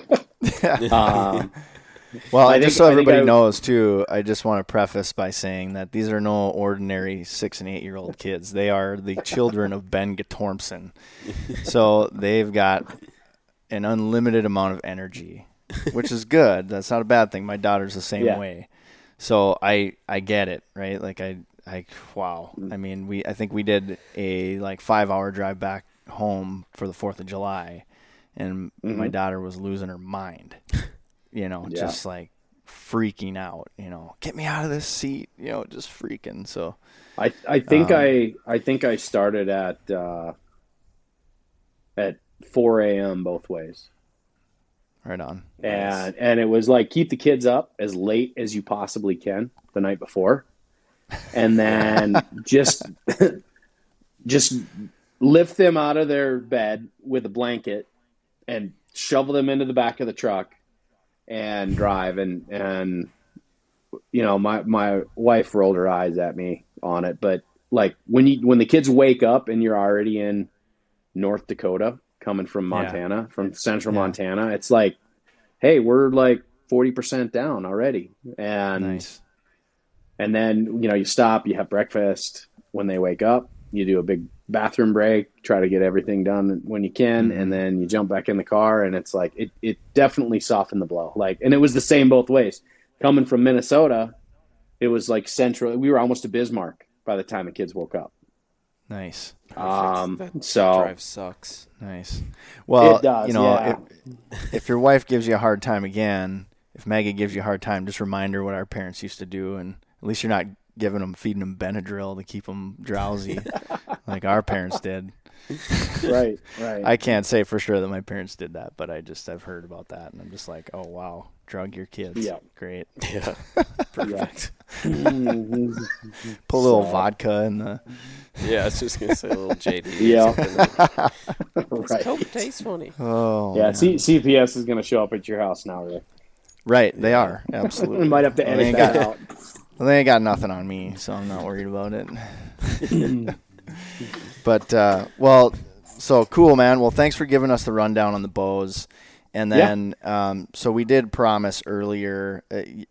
um, Well, I just think- so I think everybody I- knows too, I just want to preface by saying that these are no ordinary six and eight year old kids. They are the children of Ben Gatormson. So they've got an unlimited amount of energy, which is good. That's not a bad thing. My daughter's the same Yeah. way. So I I get it, right? Like I I wow. I mean, we I think we did a like five hour drive back home for the fourth of July, and my daughter was losing her mind. You know, Yeah. just like freaking out, you know, get me out of this seat, you know, just freaking. So I I think Um, I I think I started at uh, at four a.m. both ways. right on. and and it was like keep the kids up as late as you possibly can the night before, and then just just lift them out of their bed with a blanket and shovel them into the back of the truck and drive. And and you know, my my wife rolled her eyes at me on it, but like when you when the kids wake up and you're already in North Dakota coming from Montana, from central Yeah. Montana, it's like, hey, we're like forty percent down already. And Nice. and then, you know, you stop, you have breakfast. When they wake up, you do a big bathroom break, try to get everything done when you can, Mm-hmm. and then you jump back in the car, and it's like, it, it definitely softened the blow. Like, and it was the same both ways. Coming from Minnesota, it was like central. We were almost to Bismarck by the time the kids woke up. Nice. Um, That so drive sucks. Nice. Well, It does, you know, yeah. if, if your wife gives you a hard time again, if Maggie gives you a hard time, just remind her what our parents used to do, and at least you're not giving them, feeding them Benadryl to keep them drowsy like our parents did. right, right. I can't say for sure that my parents did that, but I just I've heard about that, and I'm just like, oh wow, drug your kids. Yeah. Great. Yeah. Perfect. Mhm. Put a little So- vodka in the. Yeah, I was just gonna say a little J D. Yeah. Right. right. Tastes funny. Oh Yeah, man. C- CPS is going to show up at your house now, Rick. Right, they are absolutely. We might have to Well, edit they ain't that got, out. Well, they ain't got nothing on me, so I'm not worried about it. But uh, well, so cool, man. Well, thanks for giving us the rundown on the bows, and then um, so we did promise earlier. Uh, y-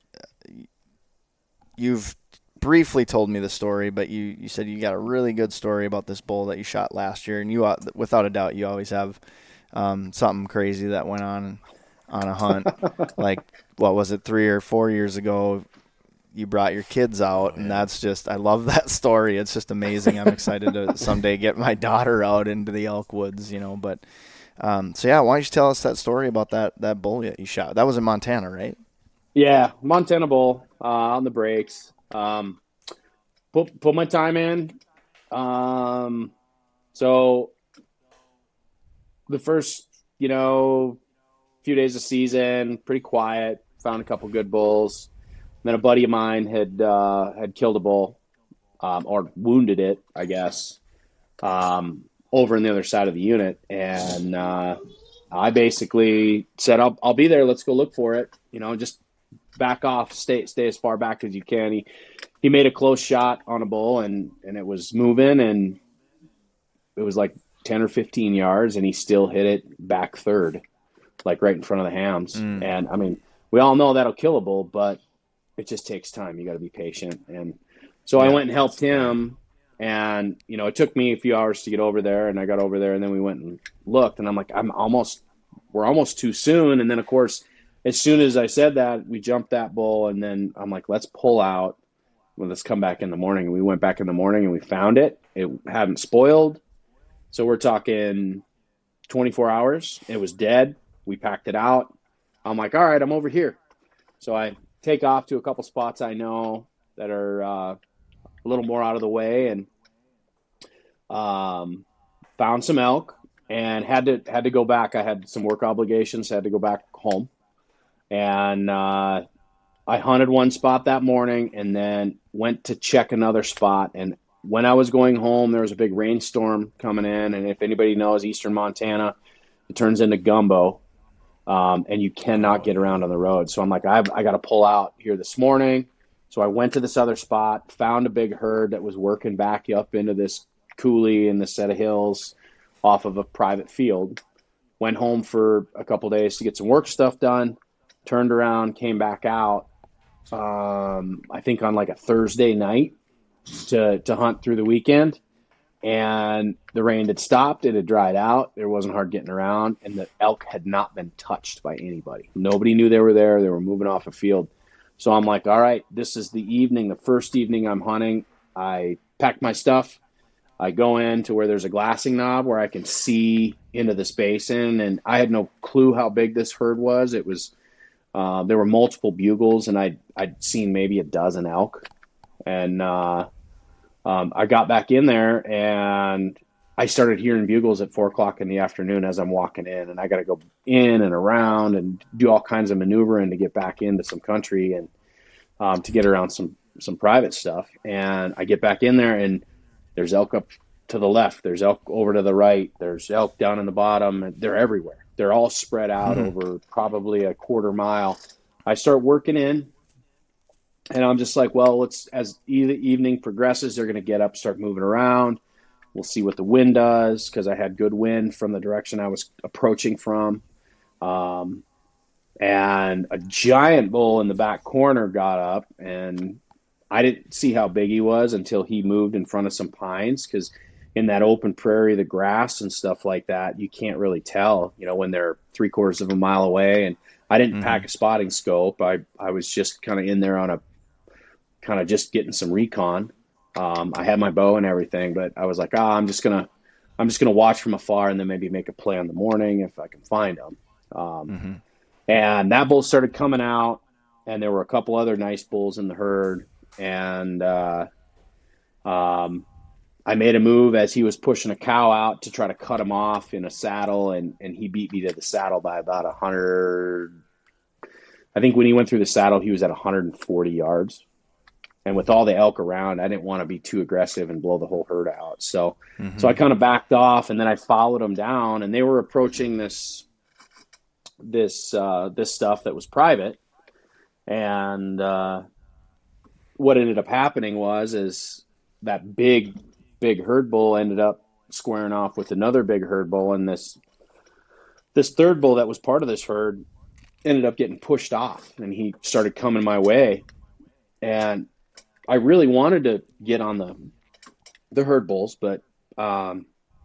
you've briefly told me the story, but you, you said you got a really good story about this bull that you shot last year, and you uh, without a doubt you always have um, something crazy that went on on a hunt. Like what was it, three or four years ago? You brought your kids out, and that's just, I love that story. It's just amazing. I'm excited to someday get my daughter out into the elk woods, you know, but, um, so yeah, why don't you tell us that story about that, that bull that you shot? That was in Montana, right? Yeah, Montana bull uh, on the brakes. Um, put put my time in. Um, so the first, you know, few days of season, pretty quiet. Found a couple good bulls. Then a buddy of mine had uh, had killed a bull, um, or wounded it, I guess, um, over on the other side of the unit, and uh, I basically said, "I'll I'll be there. Let's go look for it. You know, just back off, stay stay as far back as you can." He he made a close shot on a bull, and and it was moving, and it was like ten or fifteen yards, and he still hit it back third, like right in front of the hams. Mm. And I mean, we all know that'll kill a bull, but it just takes time. You got to be patient. And So Yeah, I went and helped that's fair. him, and you know, it took me a few hours to get over there, and I got over there, and then we went and looked, and I'm like, I'm almost, we're almost too soon. And then of course, as soon as I said that, we jumped that bull, and then I'm like, let's pull out. Well, let's come back in the morning. And we went back in the morning and we found it. It hadn't spoiled. So we're talking twenty-four hours. It was dead. We packed it out. I'm like, all right, I'm over here. So I take off to a couple spots I know that are uh, a little more out of the way, and um, found some elk, and had to had to go back. I had some work obligations, had to go back home. And uh, I hunted one spot that morning and then went to check another spot. And when I was going home, there was a big rainstorm coming in. And if anybody knows eastern Montana, it turns into gumbo, um, and you cannot get around on the road. So I'm like, I've, I got to pull out here this morning. So I went to this other spot, found a big herd that was working back up into this coulee in this set of hills off of a private field. Went home for a couple days to get some work stuff done. Turned around, came back out, um, I think on like a Thursday night to, to hunt through the weekend. And the rain had stopped. It had dried out. There wasn't hard getting around. And the elk had not been touched by anybody. Nobody knew they were there. They were moving off a field. So I'm like, all right, this is the evening, the first evening I'm hunting. I pack my stuff. I go in to where there's a glassing knob where I can see into this basin. And I had no clue how big this herd was. It was... Uh, there were multiple bugles, and I'd, I'd seen maybe a dozen elk. And uh, um, I got back in there, and I started hearing bugles at four o'clock in the afternoon as I'm walking in. And I got to go in and around and do all kinds of maneuvering to get back into some country and um, to get around some, some private stuff. And I get back in there, and there's elk up to the left. There's elk over to the right. There's elk down in the bottom. They're everywhere. They're all spread out mm-hmm. over probably a quarter mile. I start working in, and I'm just like, well, let's, as the evening progresses, they're going to get up, start moving around. We'll see what the wind does, because I had good wind from the direction I was approaching from. Um, and a giant bull in the back corner got up, and I didn't see how big he was until he moved in front of some pines, because in that open prairie, the grass and stuff like that, you can't really tell, you know, when they're three quarters of a mile away. And I didn't mm-hmm. pack a spotting scope. I, I was just kind of in there on a kind of just getting some recon. Um, I had my bow and everything, but I was like, ah, I'm just going to, I'm just going to watch from afar and then maybe make a play in the morning if I can find them. Um, mm-hmm. And that bull started coming out, and there were a couple other nice bulls in the herd. And, uh, um, I made a move as he was pushing a cow out to try to cut him off in a saddle, and, and he beat me to the saddle by about a hundred. I think when he went through the saddle, he was at one hundred forty yards. And with all the elk around, I didn't want to be too aggressive and blow the whole herd out. So, mm-hmm. so I kind of backed off, and then I followed them down, and they were approaching this, this, uh, this stuff that was private. And, uh, what ended up happening was, is that big, big herd bull ended up squaring off with another big herd bull, and this this third bull that was part of this herd ended up getting pushed off, and he started coming my way. And I really wanted to get on the the herd bulls, but um,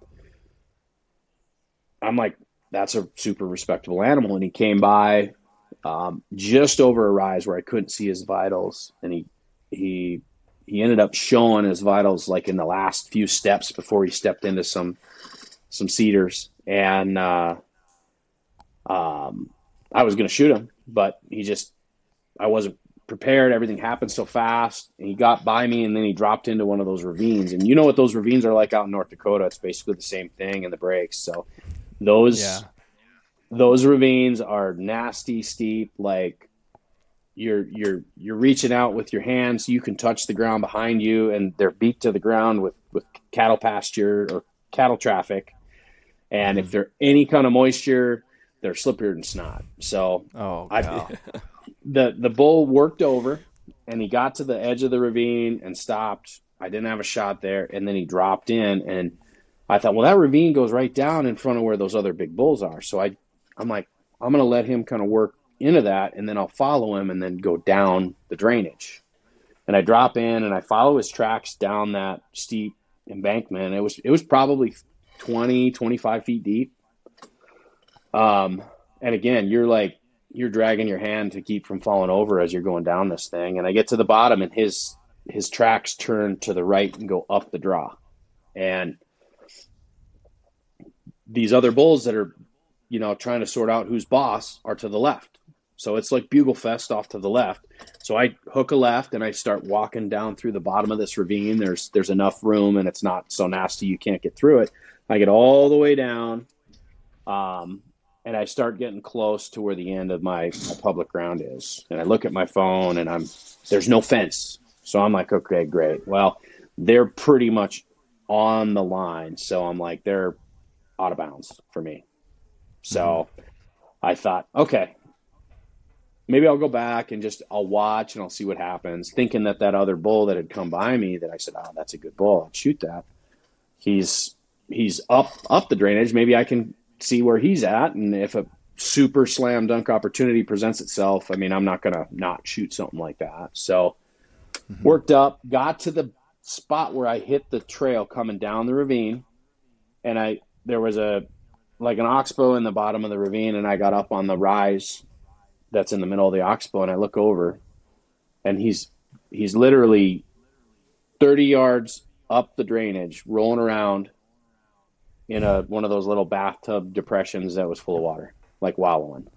I'm like, that's a super respectable animal. And he came by um, just over a rise where I couldn't see his vitals, and he he he ended up showing his vitals like in the last few steps before he stepped into some some cedars. And uh, um, I was going to shoot him, but he just, I wasn't prepared. Everything happened so fast, and he got by me, and then he dropped into one of those ravines. And you know what those ravines are like out in North Dakota? It's basically the same thing in the breaks. So those, yeah. those ravines are nasty, steep, like, You're you're you're reaching out with your hands. You can touch the ground behind you, and they're beat to the ground with, with cattle pasture or cattle traffic. And if there's any kind of moisture, they're slipperier than snot. So oh, I, the the bull worked over, and he got to the edge of the ravine and stopped. I didn't have a shot there, and then he dropped in, and I thought, well, that ravine goes right down in front of where those other big bulls are. So I I'm like, I'm going to let him kind of work into that, and then I'll follow him and then go down the drainage. And I drop in and I follow his tracks down that steep embankment. It was, it was probably twenty, twenty-five feet deep. Um, and again, you're like, you're dragging your hand to keep from falling over as you're going down this thing. And I get to the bottom and his, his tracks turn to the right and go up the draw. And these other bulls that are, you know, trying to sort out who's boss are to the left. So it's like Bugle Fest off to the left. So I hook a left and I start walking down through the bottom of this ravine. There's there's enough room and it's not so nasty you can't get through it. I get all the way down, um, and I start getting close to where the end of my, my public ground is. And I look at my phone and I'm there's no fence. So I'm like, okay, great. Well, they're pretty much on the line. So I'm like, they're out of bounds for me. So mm-hmm. I thought, okay, maybe I'll go back and just, I'll watch and I'll see what happens. Thinking that that other bull that had come by me, that I said, oh, that's a good bull, I'll shoot that. He's, he's up, up the drainage. Maybe I can see where he's at. And if a super slam dunk opportunity presents itself, I mean, I'm not going to not shoot something like that. So mm-hmm. worked up, got to the spot where I hit the trail coming down the ravine. And I, there was a, like an oxbow in the bottom of the ravine. And I got up on the rise that's in the middle of the oxbow, and I look over and he's he's literally thirty yards up the drainage, rolling around in a one of those little bathtub depressions that was full of water, like wallowing.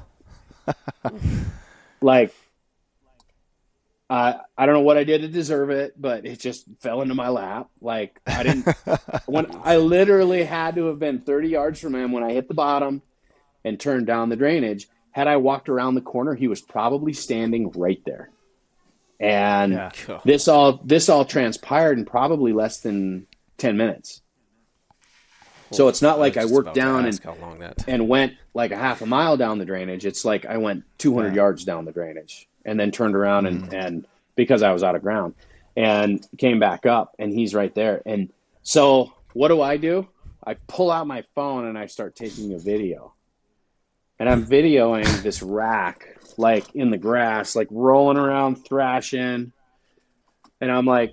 Like uh, I don't know what I did to deserve it, but it just fell into my lap. Like I didn't when I literally had to have been thirty yards from him when I hit the bottom and turned down the drainage. Had I walked around the corner, he was probably standing right there. And yeah. this all this all transpired in probably less than ten minutes. Well, so it's not like I worked down and, and went like a half a mile down the drainage. It's like I went two hundred yeah. yards down the drainage and then turned around mm. and, and because I was out of ground and came back up and he's right there. And so what do I do? I pull out my phone and I start taking a video. And I'm videoing this rack, like in the grass, like rolling around, thrashing. And I'm like,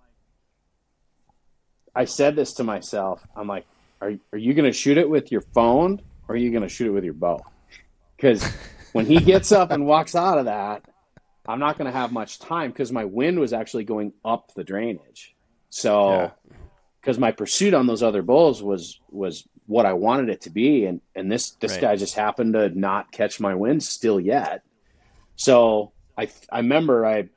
I said this to myself. I'm like, are, are you going to shoot it with your phone or are you going to shoot it with your bow? Because when he gets up and walks out of that, I'm not going to have much time because my wind was actually going up the drainage. So, because yeah. my pursuit on those other bulls was, was, what I wanted it to be. And, and this, this right. guy just happened to not catch my wind still yet. So I, I remember I,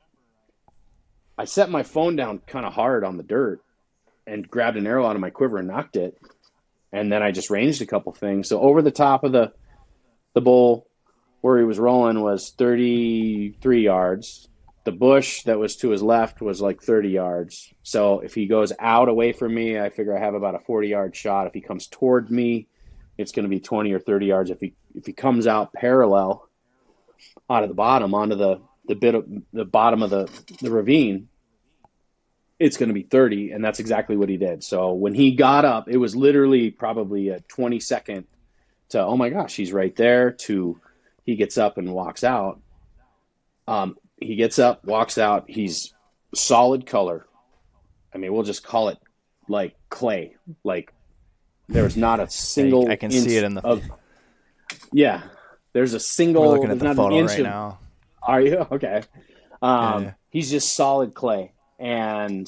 I set my phone down kind of hard on the dirt and grabbed an arrow out of my quiver and knocked it. And then I just ranged a couple things. So over the top of the, the bull where he was rolling was thirty-three yards. The bush that was to his left was like thirty yards. So if he goes out away from me, I figure I have about a forty yard shot. If he comes toward me, it's going to be twenty or thirty yards. If he, if he comes out parallel out of the bottom onto the, the bit of the bottom of the, the ravine, it's going to be thirty. And that's exactly what he did. So when he got up, it was literally probably a twenty second to, oh my gosh, he's right there, to he gets up and walks out. Um, He gets up, walks out. He's solid color. I mean, we'll just call it like clay. Like there's not a single. I can see it in the. Of, yeah, there's a single. We're looking at the photo right of, now. Are you okay? Um, yeah. He's just solid clay, and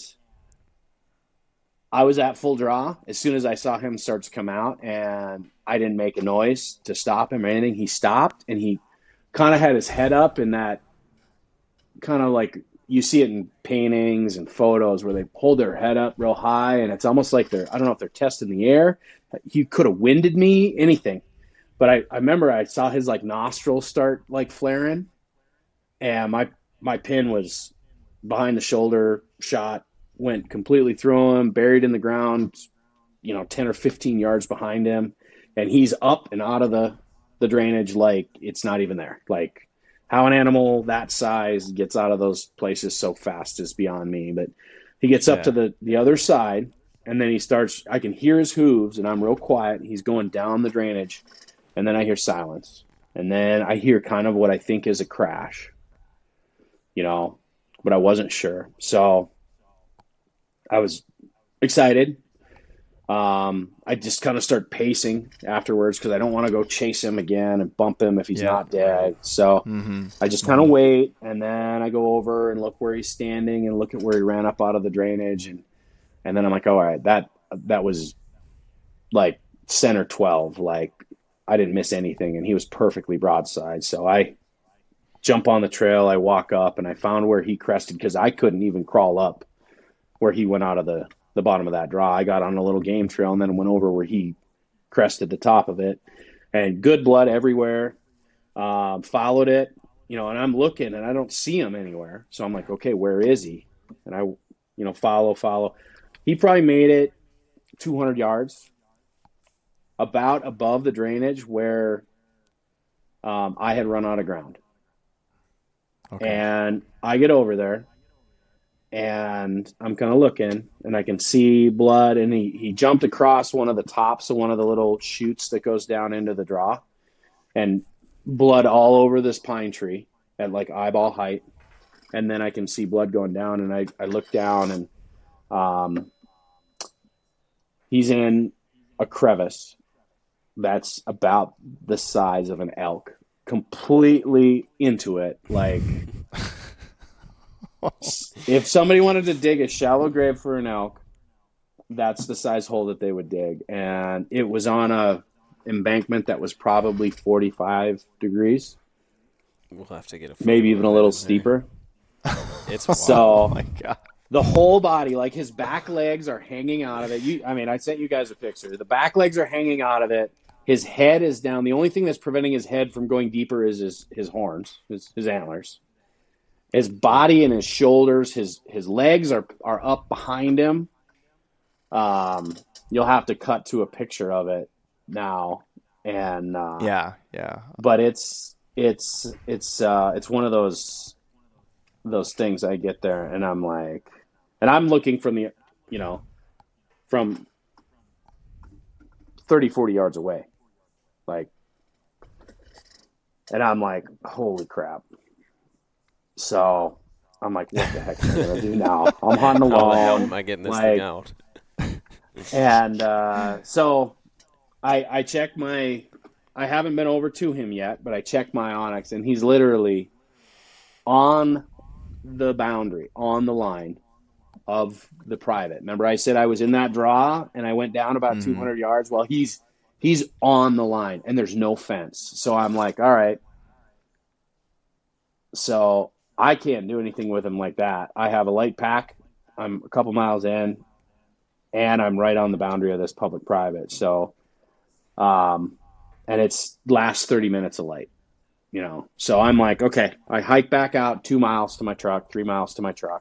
I was at full draw as soon as I saw him start to come out, and I didn't make a noise to stop him or anything. He stopped, and he kind of had his head up in that. Kind of like you see it in paintings and photos where they hold their head up real high and it's almost like they're, I don't know if they're testing the air. He could have winded me, anything. But I, I remember I saw his like nostrils start like flaring and my, my pin was behind the shoulder shot, went completely through him, buried in the ground, you know, ten or fifteen yards behind him. And he's up and out of the, the drainage like it's not even there. Like, how an animal that size gets out of those places so fast is beyond me. But he gets up yeah. to the, the other side, and then he starts – I can hear his hooves, and I'm real quiet. He's going down the drainage, and then I hear silence. And then I hear kind of what I think is a crash. You know, but I wasn't sure. So I was excited. Um, I just kind of start pacing afterwards because I don't want to go chase him again and bump him if he's Yeah. not dead. So Mm-hmm. I just kind of wait, and then I go over and look where he's standing and look at where he ran up out of the drainage, and and then I'm like, oh, all right, that that was like center twelve, like I didn't miss anything, and he was perfectly broadside. So I jump on the trail, I walk up, and I found where he crested because I couldn't even crawl up where he went out of the the bottom of that draw. I got on a little game trail and then went over where he crested the top of it, and good blood everywhere. Um, followed it, you know, and I'm looking and I don't see him anywhere. So I'm like, okay, where is he? And I, you know, follow, follow. He probably made it two hundred yards, about above the drainage where um, I had run out of ground. Okay. And I get over there, and I'm kind of looking, and I can see blood, and he, he jumped across one of the tops of one of the little chutes that goes down into the draw, and blood all over this pine tree at like eyeball height. And then I can see blood going down, and I, I look down, and um, he's in a crevice that's about the size of an elk, completely into it, like... If somebody wanted to dig a shallow grave for an elk, that's the size hole that they would dig. And it was on a embankment that was probably forty-five degrees. We'll have to get a maybe photo even a of little it in there. steeper. It's wild. So Oh my God. the whole body, like his back legs are hanging out of it. You, I mean, I sent you guys a picture. The back legs are hanging out of it. His head is down. The only thing that's preventing his head from going deeper is his, his horns, his, his antlers. His body and his shoulders, his his legs are are up behind him. Um, you'll have to cut to a picture of it now, and uh, Yeah, yeah. but it's it's it's uh, it's one of those those things. I get there, and I'm like, and I'm looking from the, you know, from thirty, forty yards away, like, and I'm like, holy crap. So I'm like, what the heck am I going to do now? I'm hunting alone. How the hell am I getting this like, thing out? And uh, so I, I check my, I haven't been over to him yet, but I checked my onX, and he's literally on the boundary, on the line of the private. Remember I said I was in that draw and I went down about Mhm. two hundred yards? Well, he's he's on the line, and there's no fence. So I'm like, all right. So I can't do anything with him like that. I have a light pack. I'm a couple miles in, and I'm right on the boundary of this public-private. So, um, and it's last thirty minutes of light, you know. So I'm like, okay, I hike back out two miles to my truck, three miles to my truck,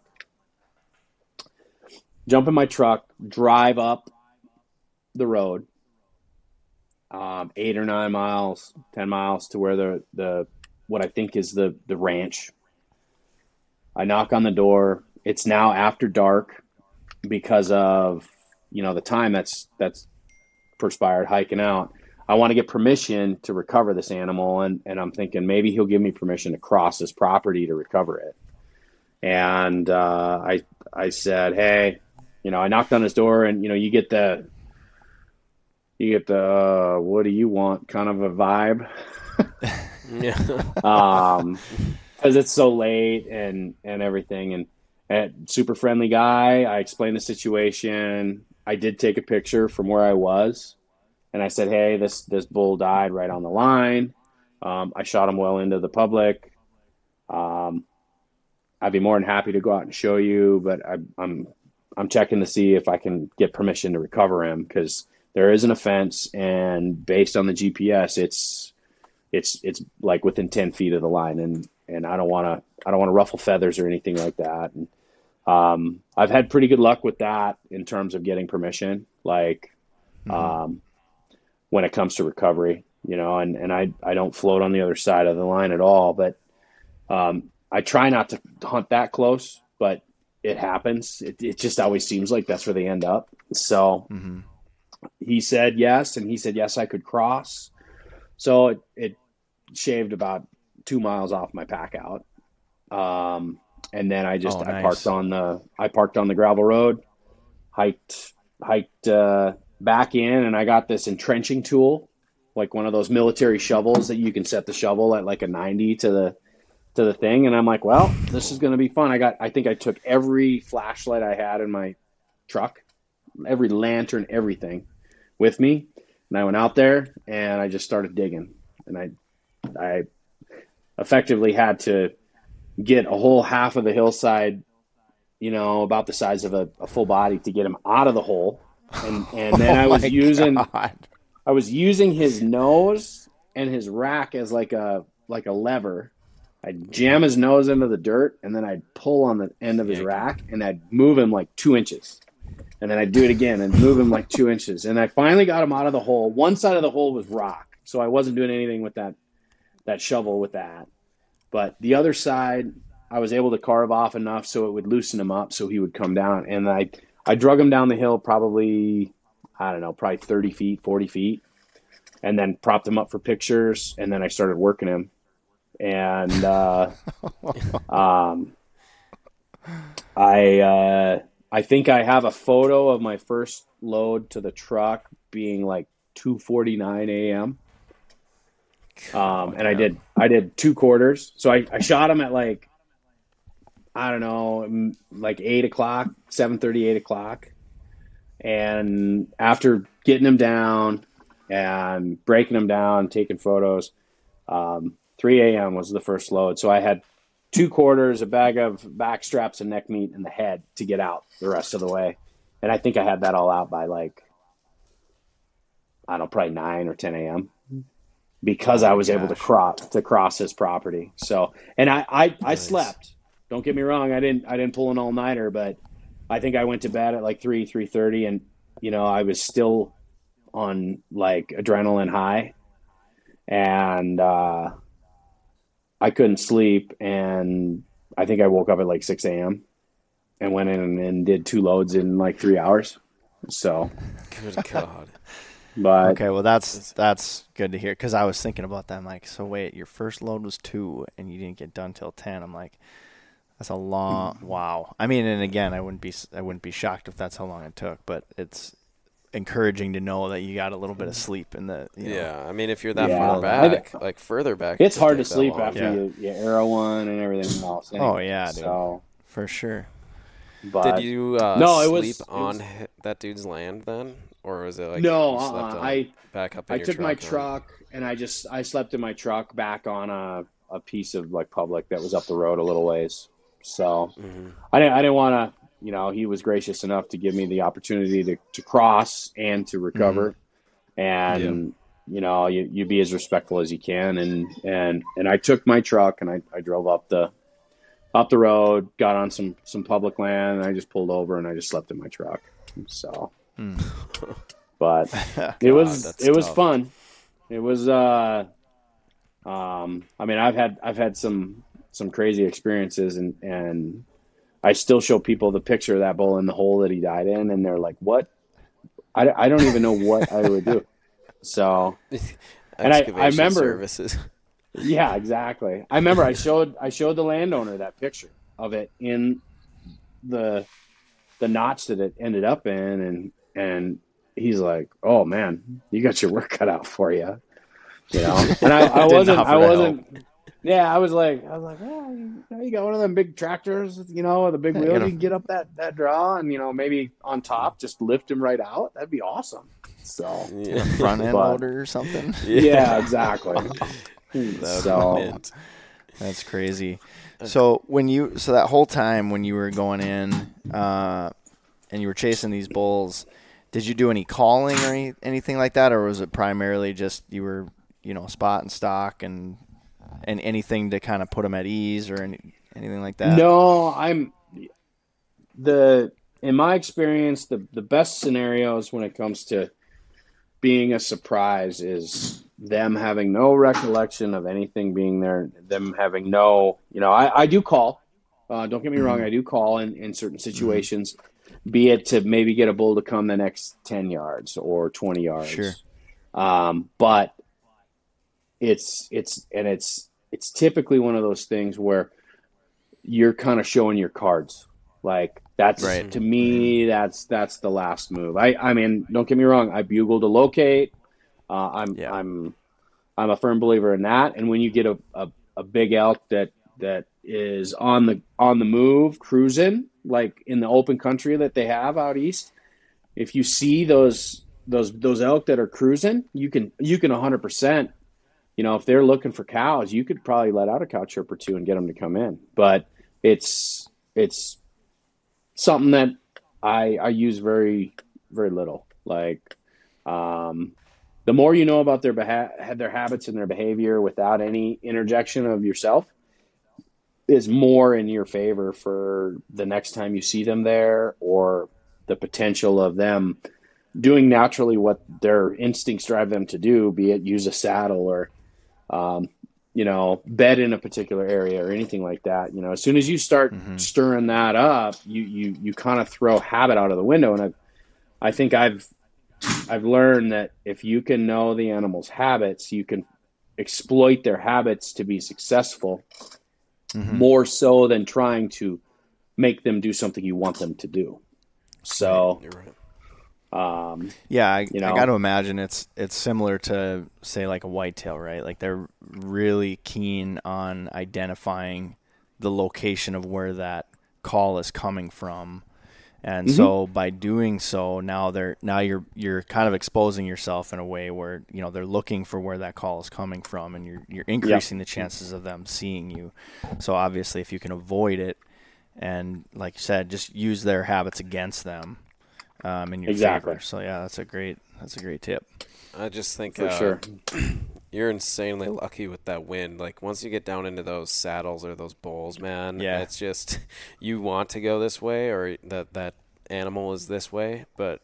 jump in my truck, drive up the road, um, eight or nine miles, ten miles to where the the what I think is the the ranch. I knock on the door. It's now after dark because of, you know, the time that's that's perspired hiking out. I want to get permission to recover this animal, and, and I'm thinking maybe he'll give me permission to cross his property to recover it. And uh, I I said, hey, you know, I knocked on his door, and you know, you get the you get the uh, what do you want kind of a vibe. Yeah. um, because it's so late and and everything, and, and super friendly guy. I explained the situation. I did take a picture from where I was, and I said, hey, this this bull died right on the line. Um, I shot him well into the public. Um, I'd be more than happy to go out and show you, but I, I'm I'm checking to see if I can get permission to recover him, because there is an offense, and based on the G P S, it's it's it's like within ten feet of the line, and and I don't want to I don't want to ruffle feathers or anything like that. And um, I've had pretty good luck with that in terms of getting permission, like mm-hmm. um, when it comes to recovery, you know. And, and I I don't float on the other side of the line at all, but um, I try not to hunt that close, but it happens. It, it just always seems like that's where they end up. So Mm-hmm. he said yes, and he said yes, I could cross. So it, it shaved about two miles off my pack out. Um, and then I just Oh, I nice. parked on the I parked on the gravel road, hiked hiked uh, back in, and I got this entrenching tool, like one of those military shovels that you can set the shovel at like a ninety to the to the thing, and I'm like, well, this is going to be fun. I got I think I took every flashlight I had in my truck, every lantern, everything with me, and I went out there and I just started digging, and I I effectively had to get a whole half of the hillside, you know, about the size of a, a full body to get him out of the hole. And and then I Oh was my using God. I was using his nose and his rack as like a like a lever. I'd jam his nose into the dirt, and then I'd pull on the end of his rack, and I'd move him like two inches. And then I'd do it again and move him like two inches. And I finally got him out of the hole. One side of the hole was rock, so I wasn't doing anything with that that shovel with that. But the other side, I was able to carve off enough so it would loosen him up so he would come down. And I, I drug him down the hill probably, I don't know, probably thirty feet, forty feet, and then propped him up for pictures. And then I started working him. And uh, um, I, uh, I think I have a photo of my first load to the truck being like two forty-nine a.m. Um, and I did, I did two quarters. So I, I shot him at like, I don't know, like eight o'clock, seven thirty, eight o'clock. And after getting him down and breaking him down, taking photos, um, three a.m. was the first load. So I had two quarters, a bag of back straps and neck meat, and the head to get out the rest of the way. And I think I had that all out by like, I don't know, probably nine or ten a.m. because Oh I my was able to gosh. cross to cross his property. So, and I, I, I Nice. slept. Don't get me wrong. I didn't, I didn't pull an all nighter, but I think I went to bed at like three, three thirty, and you know I was still on like adrenaline high, and uh, I couldn't sleep, and I think I woke up at like six a.m. and went in and, and did two loads in like three hours. So, Good God. but Okay, well that's that's good to hear because I was thinking about that. I'm like, so wait, your first load was two and you didn't get done till ten. I'm like, that's a long wow. I mean, and again, I wouldn't be I wouldn't be shocked if that's how long it took, but it's encouraging to know that you got a little bit of sleep in the you know, Yeah, I mean, if you're that Yeah. far back, like further back, it it's could hard to take that sleep long. after Yeah. you, you arrow one and everything else. Oh, anyway. yeah, dude. So, for sure. but Did you uh, No, it was- sleep it on was- hi- that dude's land then, or was it like No, you slept uh-uh. on I- back up in I your took my truck? truck and I just I slept in my truck back on a, a piece of like public that was up the road a little ways. So Mm-hmm. I didn't I didn't want to, you know, he was gracious enough to give me the opportunity to, to cross and to recover, and you know you you be as respectful as you can, and and and I took my truck and I, I drove up the up the road, got on some some public land, and I just pulled over and I just slept in my truck. So, Hmm. but God, it was that's it was tough. fun. It was uh, um, I mean, I've had I've had some some crazy experiences, and and I still show people the picture of that bull in the hole that he died in, and they're like, "What?" I, I don't even know what I would do. So, and I- I Excavation remember- services. yeah, exactly. I remember I showed I showed the landowner that picture of it in the the notch that it ended up in, and and he's like, "Oh man, you got your work cut out for you," you know. And I, I Didn't wasn't offer I to wasn't. Yeah, I was like I was like, "Oh, you, you got one of them big tractors, you know, with a big Yeah, you wheel. gotta- You can get up that that draw, and you know, maybe on top, just lift him right out. That'd be awesome." So, Yeah. Front end But- loader or something. yeah, exactly. That'd So, be mint. That's crazy. So when you so that whole time when you were going in uh, and you were chasing these bulls, did you do any calling or any, anything like that, or was it primarily just you were you know spot and stock and and anything to kind of put them at ease or any, anything like that? No, I'm the in my experience, the the best scenarios when it comes to being a surprise is them having no recollection of anything being there, them having no, you know, I, I do call. Uh, don't get me wrong, I do call in, in certain situations, be it to maybe get a bull to come the next ten yards or twenty yards. Sure. Um, but it's it's and it's it's typically one of those things where you're kind of showing your cards. Like that's Right. to me, that's that's the last move. I I mean, don't get me wrong. I bugle to locate. Uh, I'm Yeah. I'm I'm a firm believer in that. And when you get a, a, a big elk that that is on the on the move, cruising, like in the open country that they have out east, if you see those those those elk that are cruising, you can you can one hundred percent. You know, if they're looking for cows, you could probably let out a cow chirp or two and get them to come in. But it's it's something that I I use very very little. Like, um, the more you know about their beha- their habits and their behavior without any interjection of yourself is more in your favor for the next time you see them there, or the potential of them doing naturally what their instincts drive them to do, be it use a saddle or, um, you know, bed in a particular area or anything like that. You know, as soon as you start mm-hmm. stirring that up, you, you, you kind of throw habit out of the window. And I, I think I've, I've learned that if you can know the animal's habits, you can exploit their habits to be successful mm-hmm. more so than trying to make them do something you want them to do. So, You're right. Um, yeah, I, you know, I got to imagine it's it's similar to, say, like a whitetail, right? Like they're really keen on identifying the location of where that call is coming from, and mm-hmm. so by doing so, now they're now you're you're kind of exposing yourself in a way where, you know, they're looking for where that call is coming from, and you're you're increasing yep. the chances of them seeing you. So obviously, if you can avoid it, and like you said, just use their habits against them. Um, in your exactly. favor. So yeah, that's a great that's a great tip. I just think for uh, sure you're insanely lucky with that wind. Like once you get down into those saddles or those bowls, man, yeah. it's just you want to go this way or that that animal is this way, but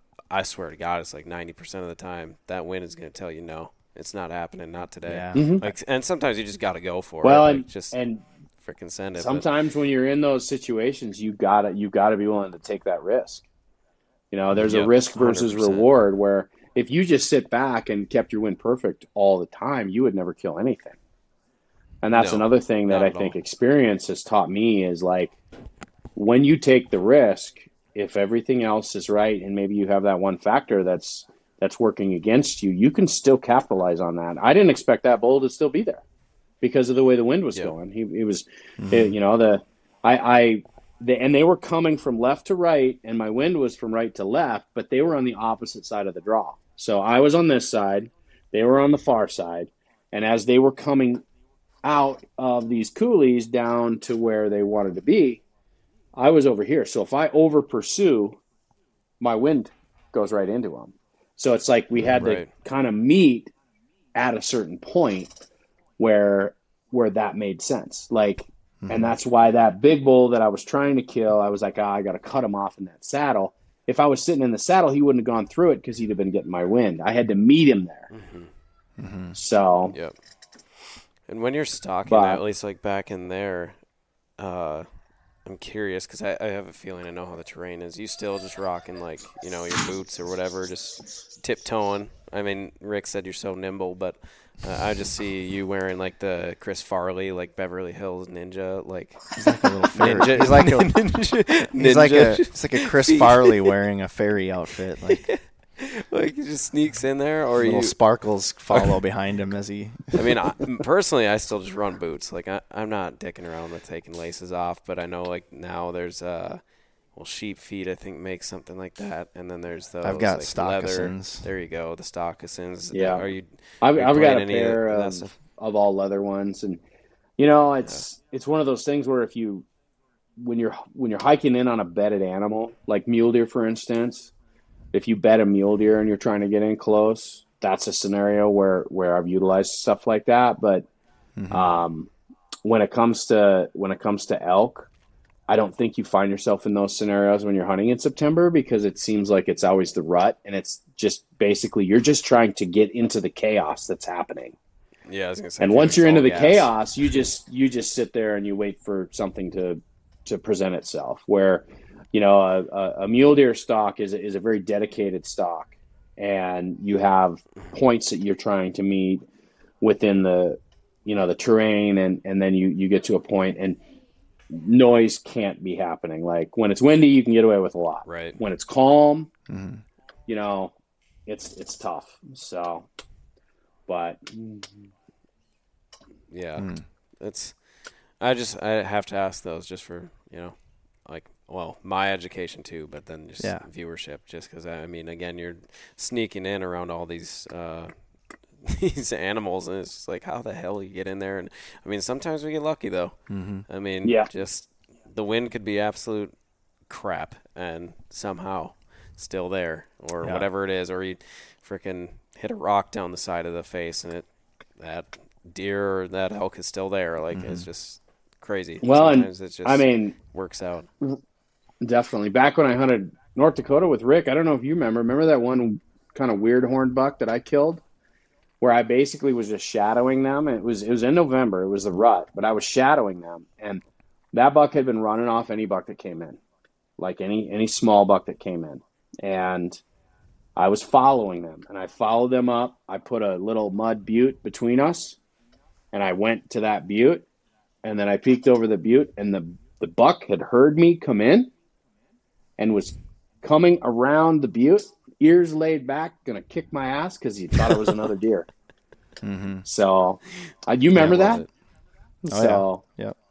I swear to God, it's like ninety percent of the time that wind is going to tell you no, it's not happening, not today. Yeah. Mm-hmm. Like, and sometimes you just got to go for well, it. and like, just and freaking send it. Sometimes but. when you're in those situations, you gotta you gotta be willing to take that risk. You know, there's yep, a risk versus one hundred percent reward where if you just sit back and kept your wind perfect all the time, you would never kill anything. And that's no, another thing that I think all. experience has taught me is like when you take the risk, if everything else is right and maybe you have that one factor that's that's working against you, you can still capitalize on that. I didn't expect that bull to still be there because of the way the wind was yep. going. He, he was, mm-hmm. it, you know, the I. I They, and they were coming from left to right, and my wind was from right to left, but they were on the opposite side of the draw. So I was on this side, they were on the far side, and as they were coming out of these coulees down to where they wanted to be, I was over here. So if I over pursue, my wind goes right into them. So it's like we had right. to kind of meet at a certain point where where that made sense. Like. And that's why that big bull that I was trying to kill, I was like, oh, I got to cut him off in that saddle. If I was sitting in the saddle, he wouldn't have gone through it because he'd have been getting my wind. I had to meet him there. Mm-hmm. Mm-hmm. So, yep. And when you're stalking, but, at least like back in there, uh, I'm curious because I, I have a feeling I know how the terrain is. You still just rocking like, you know, your boots or whatever, just tiptoeing. I mean, Rick said you're so nimble, but uh, I just see you wearing like the Chris Farley, like Beverly Hills Ninja, like he's like a little fairy. Ninja. He's like a ninja. He's like a it's like a Chris Farley wearing a fairy outfit, like like he just sneaks in there, or little you sparkles follow behind him as he. I mean, I, personally, I still just run boots. Like I, I'm not dicking around with taking laces off, but I know like now there's uh. Well, sheep feet, I think, make something like that, and then there's those. I've got like, stockisons. Leather. There you go, the stockisons. Yeah, are you? I've, are you I've got a any pair of, of, of, of all leather ones, and you know, it's yeah. it's one of those things where if you when you're when you're hiking in on a bedded animal, like mule deer, for instance, if you bed a mule deer and you're trying to get in close, that's a scenario where where I've utilized stuff like that. But mm-hmm. um, when it comes to when it comes to elk. I don't think you find yourself in those scenarios when you're hunting in September because it seems like it's always the rut and it's just basically you're just trying to get into the chaos that's happening. Yeah, I was gonna say. And once you're into the gas. chaos, you just you just sit there and you wait for something to to present itself. Where you know a, a, a mule deer stalk is a, is a very dedicated stalk, and you have points that you're trying to meet within the you know the terrain, and and then you you get to a point and. noise can't be happening. Like when it's windy, you can get away with a lot. Right. When it's calm, Mm-hmm. you know, it's it's tough. So, but Yeah, Mm. it's. I just I have to ask those just for you know, like well my education too, but then just Yeah. viewership. Just because I mean, again, you're sneaking in around all these uh, these animals, and it's just like how the hell you get in there? And I mean, sometimes we get lucky though. Mm-hmm. I mean, Yeah. just the wind could be absolute crap, and somehow still there, or Yeah. whatever it is, or you freaking hit a rock down the side of the face, and it that deer or that elk is still there. Like Mm-hmm. it's just crazy. well, Sometimes and it just I mean, works out. definitely. Back when I hunted North Dakota with Rick, I don't know if you remember. Remember that one kind of weird horned buck that I killed, where I basically was just shadowing them. It was it was in November. It was the rut, but I was shadowing them, and that buck had been running off any buck that came in, like any any small buck that came in, and I was following them, and I followed them up. I put a little mud butte between us, and I went to that butte, and then I peeked over the butte, and the the buck had heard me come in, and was coming around the butte, ears laid back, gonna kick my ass because he thought it was another deer. Mm-hmm. So, uh, you remember Yeah, I love that? it. Oh, So, yeah. Yep.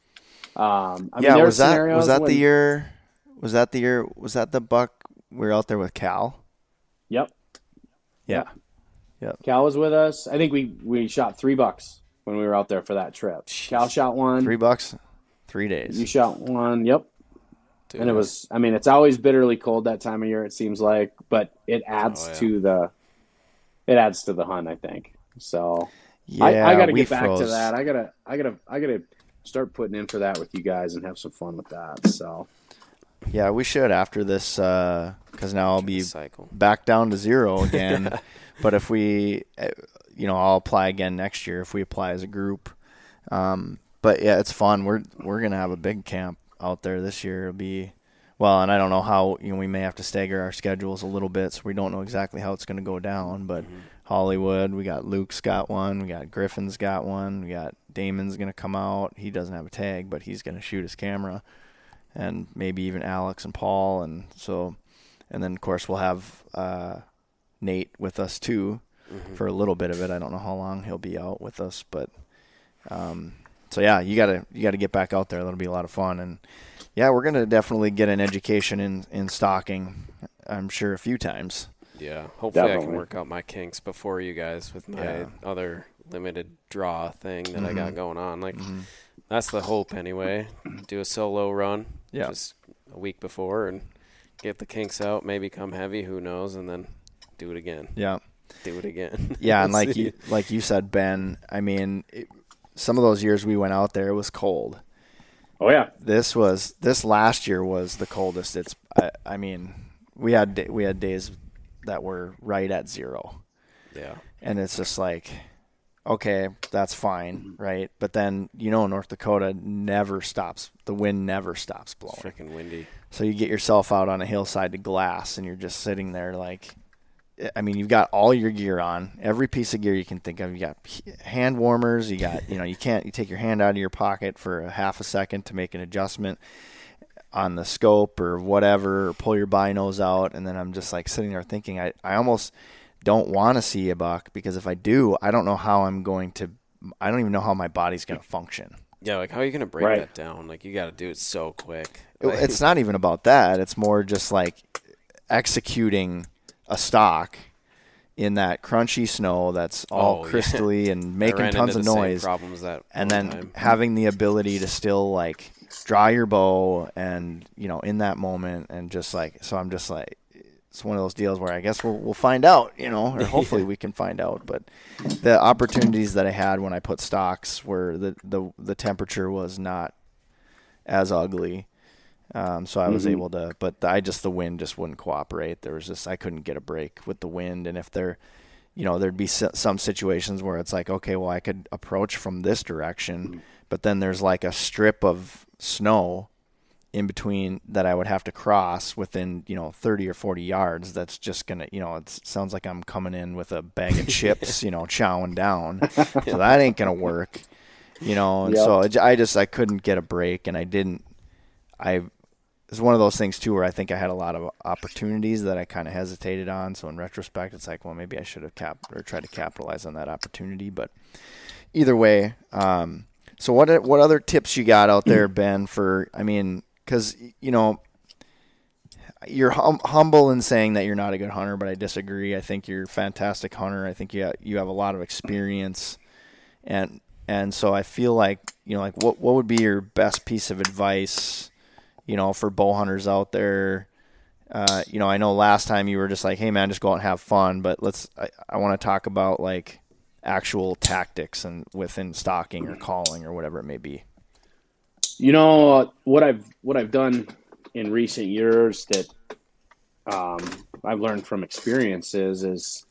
um, I mean, yeah, there was are that scenarios was that when- the year? Was that the year? Was that the buck we were out there with Cal? Yep. Yeah. Cal was with us. I think we we shot three bucks when we were out there for that trip. Cal shot one. Three bucks, three days. You shot one. Yep. Dude, And it was, I mean, it's always bitterly cold that time of year, it seems like, but it adds Oh, yeah. to the, it adds to the hunt, I think. So yeah, I, I got to we get back froze. to that. I gotta, I gotta, I gotta start putting in for that with you guys and have some fun with that. So Yeah, we should after this, because now I'll be cycle. back down to zero again. But if we, uh, you know, I'll apply again next year if we apply as a group. Um, but yeah, it's fun. We're we're gonna have a big camp out there this year. It'll be well, and I don't know how, you know, we may have to stagger our schedules a little bit, so we don't know exactly how it's gonna go down. But Mm-hmm. Hollywood, we got Luke's got one, we got Griffin's got one, we got Damon's gonna come out. He doesn't have a tag, but he's gonna shoot his camera, and maybe even Alex and Paul, and so, and then of course we'll have uh, Nate with us too Mm-hmm. for a little bit of it. I don't know how long he'll be out with us, but um, so yeah, you gotta you gotta get back out there. That'll be a lot of fun, and yeah, we're gonna definitely get an education in in stalking. I'm sure a few times. Yeah, hopefully I Definitely. can work out my kinks before you guys with my Yeah. other limited draw thing that I Mhm. got going on. Like Mhm. that's the hope anyway. Do a solo run, Yeah. just a week before, and get the kinks out. Maybe come heavy, who knows, and then do it again. Yeah. Do it again. Yeah, and like See. you like you said, Ben. I mean, it, some of those years we went out there, it was cold. oh yeah, This was this last year was the coldest. It's I, I mean, we had da- we had days that were right at zero, Yeah. and it's just like, okay, that's fine, right? But then you know, North Dakota never stops. The wind never stops blowing. Freaking windy. So you get yourself out on a hillside to glass, and you're just sitting there like, I mean, you've got all your gear on, every piece of gear you can think of. You got hand warmers. You got, you know, you can't, you take your hand out of your pocket for a half a second to make an adjustment on the scope or whatever, or pull your binos out. And then I'm just like sitting there thinking, I, I almost don't want to see a buck, because if I do, I don't know how I'm going to, I don't even know how my body's going to function. Yeah, like how are you gonna break Right. that down? Like you got to do it so quick. It- Like, It's not even about that. It's more just like executing a stock in that crunchy snow that's all Oh, yeah. crystally and I making ran tons into of the same noise, Problems that and one then time. having the ability to still like draw your bow and, you know, in that moment, and just like, so I'm just like, it's one of those deals where I guess we'll we'll find out, you know, or hopefully we can find out. But the opportunities that I had when I put stocks were the the the temperature was not as ugly. Um, so I was Mhm. able to, but I just, the wind just wouldn't cooperate. There was just, I couldn't get a break with the wind. And if there, you know, there'd be s- some situations where it's like, okay, well, I could approach from this direction, but then there's like a strip of snow in between that I would have to cross within, you know, thirty or forty yards. That's just going to, you know, it sounds like I'm coming in with a bag of chips, you know, chowing down. So that ain't going to work. You know, and Yep. so it, I just I couldn't get a break, and I didn't. I it's one of those things too where I think I had a lot of opportunities that I kind of hesitated on. So in retrospect, it's like, well, maybe I should have cap or tried to capitalize on that opportunity. But either way, um, so what what other tips you got out there, Ben? For I mean, because you know. You're hum- humble in saying that you're not a good hunter, but I disagree. I think you're a fantastic hunter. I think you have, you have a lot of experience, and and so I feel like you know, like what what would be your best piece of advice, you know, for bow hunters out there? Uh, you know, I know last time you were just like, hey man, just go out and have fun, but let's. I, I want to talk about like actual tactics and within stalking or calling or whatever it may be. You know what I've what I've done in recent years that um, I've learned from experiences is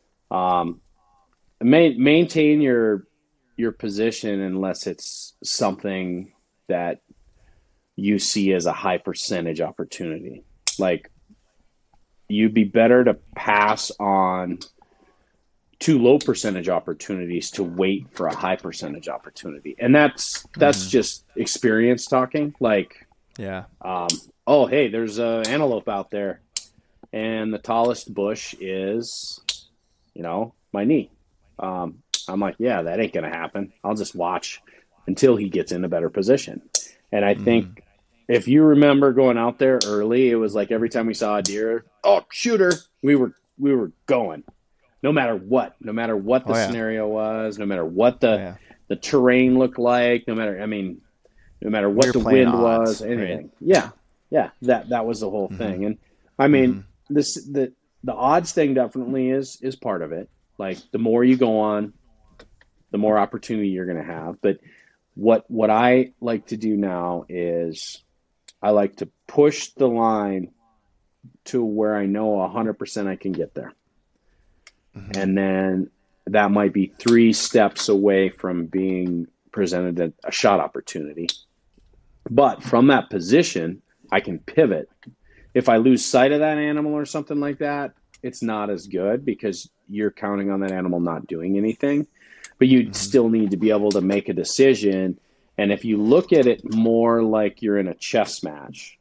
um, ma- maintain your your position unless it's something that you see as a high percentage opportunity. Like you'd be better to pass on two low percentage opportunities to wait for a high percentage opportunity, and that's that's mm-hmm. just experience talking. Like. Yeah. Um, oh, hey, there's an antelope out there, and the tallest bush is, you know, my knee. Um, I'm like, yeah, that ain't gonna happen. I'll just watch until he gets in a better position. And I mm. think if you remember going out there early, it was like every time we saw a deer, oh, shooter, we were we were going, no matter what, no matter what the oh, yeah. scenario was, no matter what the oh, yeah. the terrain looked like, no matter, I mean. No matter what You're the wind odds, was, anything. Right? Yeah, yeah, that that was the whole mm-hmm. thing. And I mean, mm-hmm. this the the odds thing definitely is is part of it. Like the more you go on, the more opportunity you're going to have. But what what I like to do now is I like to push the line to where I know one hundred percent I can get there, mm-hmm. and then that might be three steps away from being presented a, a shot opportunity. But from that position, I can pivot. If I lose sight of that animal or something like that, it's not as good because you're counting on that animal not doing anything. But you mm-hmm. still need to be able to make a decision. And if you look at it more like you're in a chess match,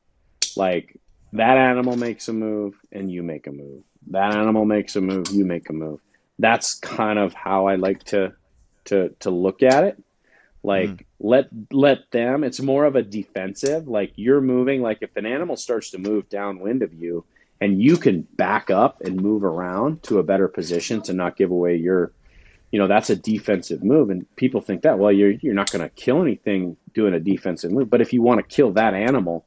like that animal makes a move and you make a move. That animal makes a move, you make a move. That's kind of how I like to to to look at it. Like mm. let let them, it's more of a defensive, like you're moving, like if an animal starts to move downwind of you and you can back up and move around to a better position to not give away your, you know, that's a defensive move. And people think that, well, you're you're not going to kill anything doing a defensive move. But if you want to kill that animal,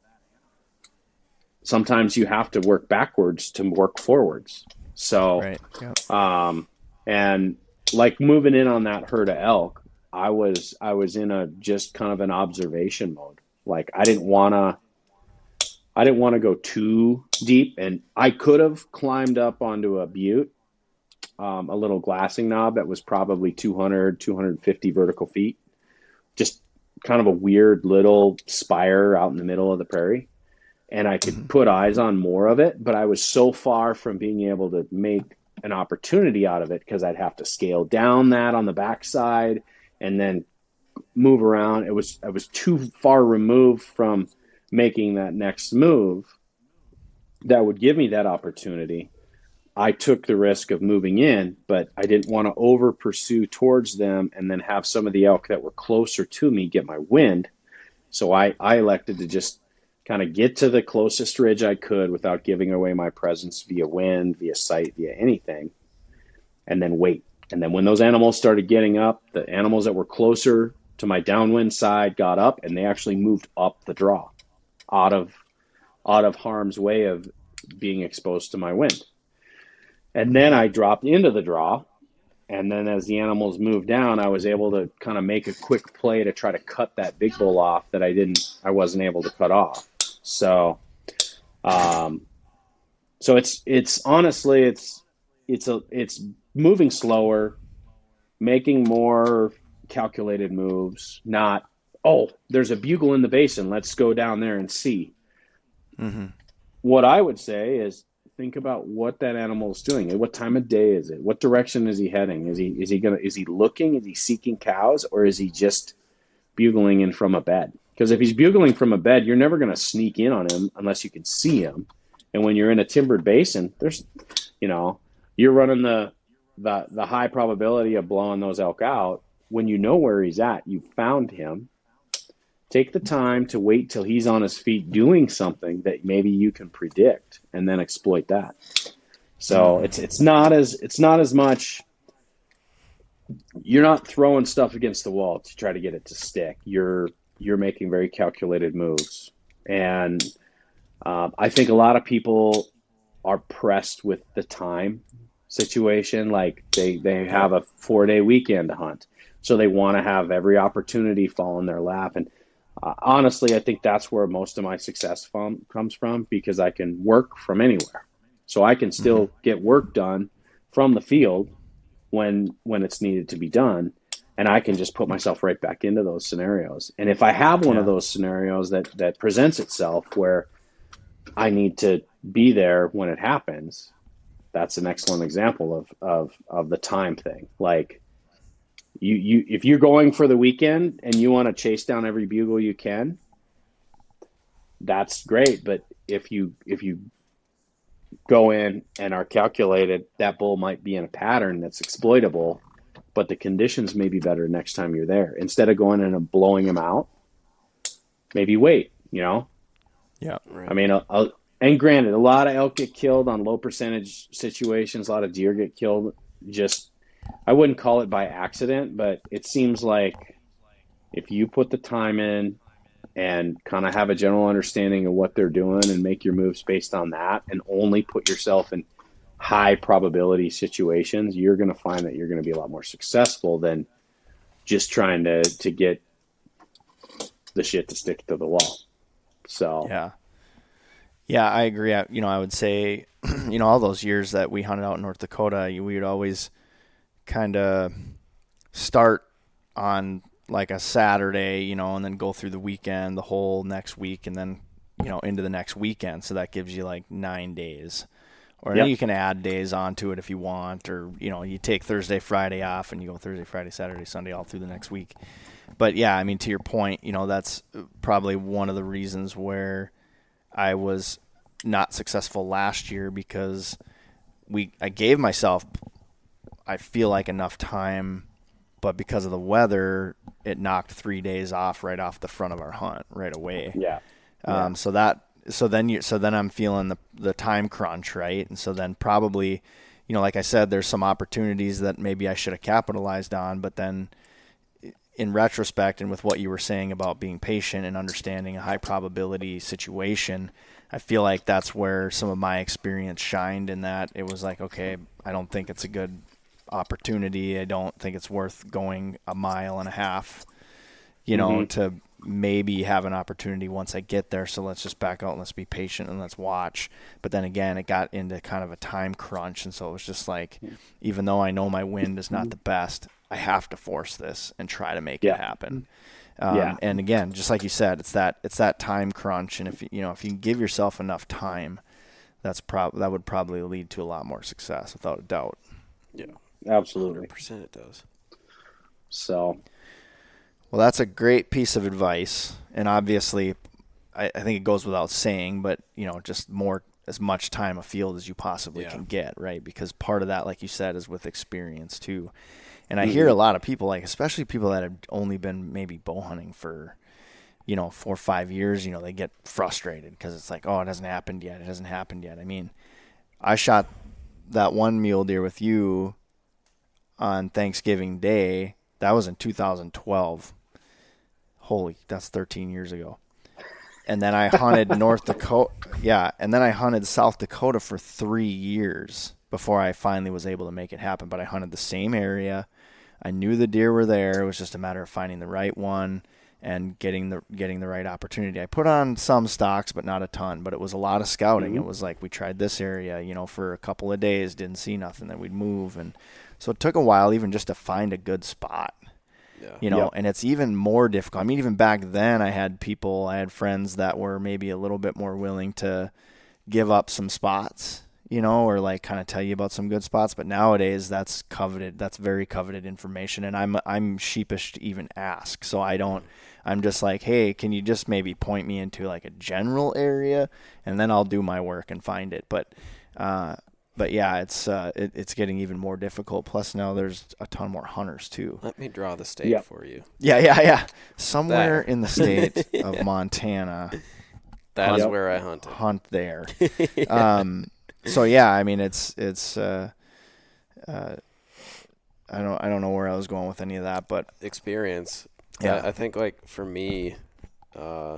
sometimes you have to work backwards to work forwards. So, right. Yep. um, and like moving in on that herd of elk, I was I was in a just kind of an observation mode. Like I didn't want to I didn't want to go too deep, and I could have climbed up onto a butte, um, a little glassing knob that was probably two hundred, two hundred fifty vertical feet, just kind of a weird little spire out in the middle of the prairie, and I could mm-hmm. put eyes on more of it, but I was so far from being able to make an opportunity out of it because I'd have to scale down that on the backside and then move around. It was I was too far removed from making that next move that would give me that opportunity. I took the risk of moving in, but I didn't want to over pursue towards them and then have some of the elk that were closer to me get my wind. So I, I elected to just kind of get to the closest ridge I could without giving away my presence via wind, via sight, via anything, and then wait. And then when those animals started getting up, the animals that were closer to my downwind side got up, and they actually moved up the draw out of out of harm's way of being exposed to my wind. And then I dropped into the draw, and then as the animals moved down, I was able to kind of make a quick play to try to cut that big bull off that I didn't I wasn't able to cut off. So um so it's it's honestly it's it's a it's moving slower, making more calculated moves, not, oh, there's a bugle in the basin, let's go down there and see. Mm-hmm. What I would say is think about what that animal is doing. What time of day is it? What direction is he heading? Is he is he gonna is he looking? Is he seeking cows, or is he just bugling in from a bed? Because if he's bugling from a bed, you're never gonna sneak in on him unless you can see him. And when you're in a timbered basin, there's, you know, you're running the the the high probability of blowing those elk out. When you know where he's at, you found him. Take the time to wait till he's on his feet doing something that maybe you can predict, and then exploit that. So it's it's not as it's not as much. You're not throwing stuff against the wall to try to get it to stick. You're you're making very calculated moves, and uh, I think a lot of people are pressed with the time situation. Like they they have a four day weekend to hunt, so they want to have every opportunity fall in their lap. And Uh, honestly, I think that's where most of my success from, comes from, because I can work from anywhere. So I can still mm-hmm. get work done from the field when when it's needed to be done, and I can just put myself right back into those scenarios. And if I have one yeah. of those scenarios that, that presents itself where I need to be there when it happens, that's an excellent example of, of, of the time thing. Like, You, you, if you're going for the weekend and you want to chase down every bugle you can, that's great. But if you, if you go in and are calculated, that bull might be in a pattern that's exploitable, but the conditions may be better next time you're there. Instead of going in and blowing him out, maybe wait, you know? Yeah. Right. I mean, I'll, I'll, and granted, a lot of elk get killed on low percentage situations. A lot of deer get killed just, I wouldn't call it by accident, but it seems like if you put the time in and kind of have a general understanding of what they're doing and make your moves based on that, and only put yourself in high probability situations, you're going to find that you're going to be a lot more successful than just trying to, to get the shit to stick to the wall. So, yeah. Yeah, I agree. I, you know, I would say, you know, all those years that we hunted out in North Dakota, we would always kind of start on like a Saturday, you know, and then go through the weekend, the whole next week, and then, you know, into the next weekend. So that gives you like nine days. Or yep. you can add days onto it if you want, or, you know, you take Thursday, Friday off, and you go Thursday, Friday, Saturday, Sunday, all through the next week. But yeah, I mean, to your point, you know, that's probably one of the reasons where I was not successful last year, because we I gave myself, I feel like, enough time, but because of the weather, it knocked three days off right off the front of our hunt right away. Yeah. Um, yeah. So that, so then you, so then I'm feeling the the time crunch, right? And so then probably, you know, like I said, there's some opportunities that maybe I should have capitalized on, but then in retrospect, and with what you were saying about being patient and understanding a high probability situation, I feel like that's where some of my experience shined, in that it was like, okay, I don't think it's a good opportunity. I don't think it's worth going a mile and a half, you know, mm-hmm. to maybe have an opportunity once I get there. So let's just back out and let's be patient and let's watch. But then again, it got into kind of a time crunch. And so it was just like, even though I know my wind is not the best, I have to force this and try to make yeah. it happen. Um, yeah. And again, just like you said, it's that, it's that time crunch. And if you know, if you give yourself enough time, that's prob that would probably lead to a lot more success, without a doubt. Yeah, absolutely. one hundred percent it does. So, well, that's a great piece of advice. And obviously, I, I think it goes without saying, but, you know, just more, as much time afield as you possibly yeah. can get, right? Because part of that, like you said, is with experience too. And I mm-hmm. hear a lot of people, like, especially people that have only been maybe bow hunting for, you know, four or five years, you know, they get frustrated because it's like, oh, it hasn't happened yet. It hasn't happened yet. I mean, I shot that one mule deer with you on Thanksgiving Day. That was in two thousand twelve. Holy, that's thirteen years ago. And then I hunted North Dakota. Yeah, and then I hunted South Dakota for three years before I finally was able to make it happen. But I hunted the same area. I knew the deer were there. It was just a matter of finding the right one and getting the getting the right opportunity. I put on some stocks, but not a ton. But it was a lot of scouting. Mm-hmm. It was like we tried this area, you know, for a couple of days, didn't see nothing, then we'd move. And so it took a while even just to find a good spot. Yeah. You know, yep. And it's even more difficult. I mean, even back then I had people, I had friends that were maybe a little bit more willing to give up some spots, you know, or like kind of tell you about some good spots. But nowadays that's coveted, that's very coveted information. And I'm, I'm sheepish to even ask. So I don't, I'm just like, hey, can you just maybe point me into like a general area, and then I'll do my work and find it. But, uh, but yeah, it's, uh, it, it's getting even more difficult. Plus now there's a ton more hunters too. Let me draw the state Yeah. for you. Yeah. Yeah. Yeah. Somewhere There. in the state of Montana, That's Yep. where I hunted. hunt there. Um, so yeah, I mean, it's, it's, uh, uh, I don't, I don't know where I was going with any of that, but Experience. Yeah. I, I think like for me, uh,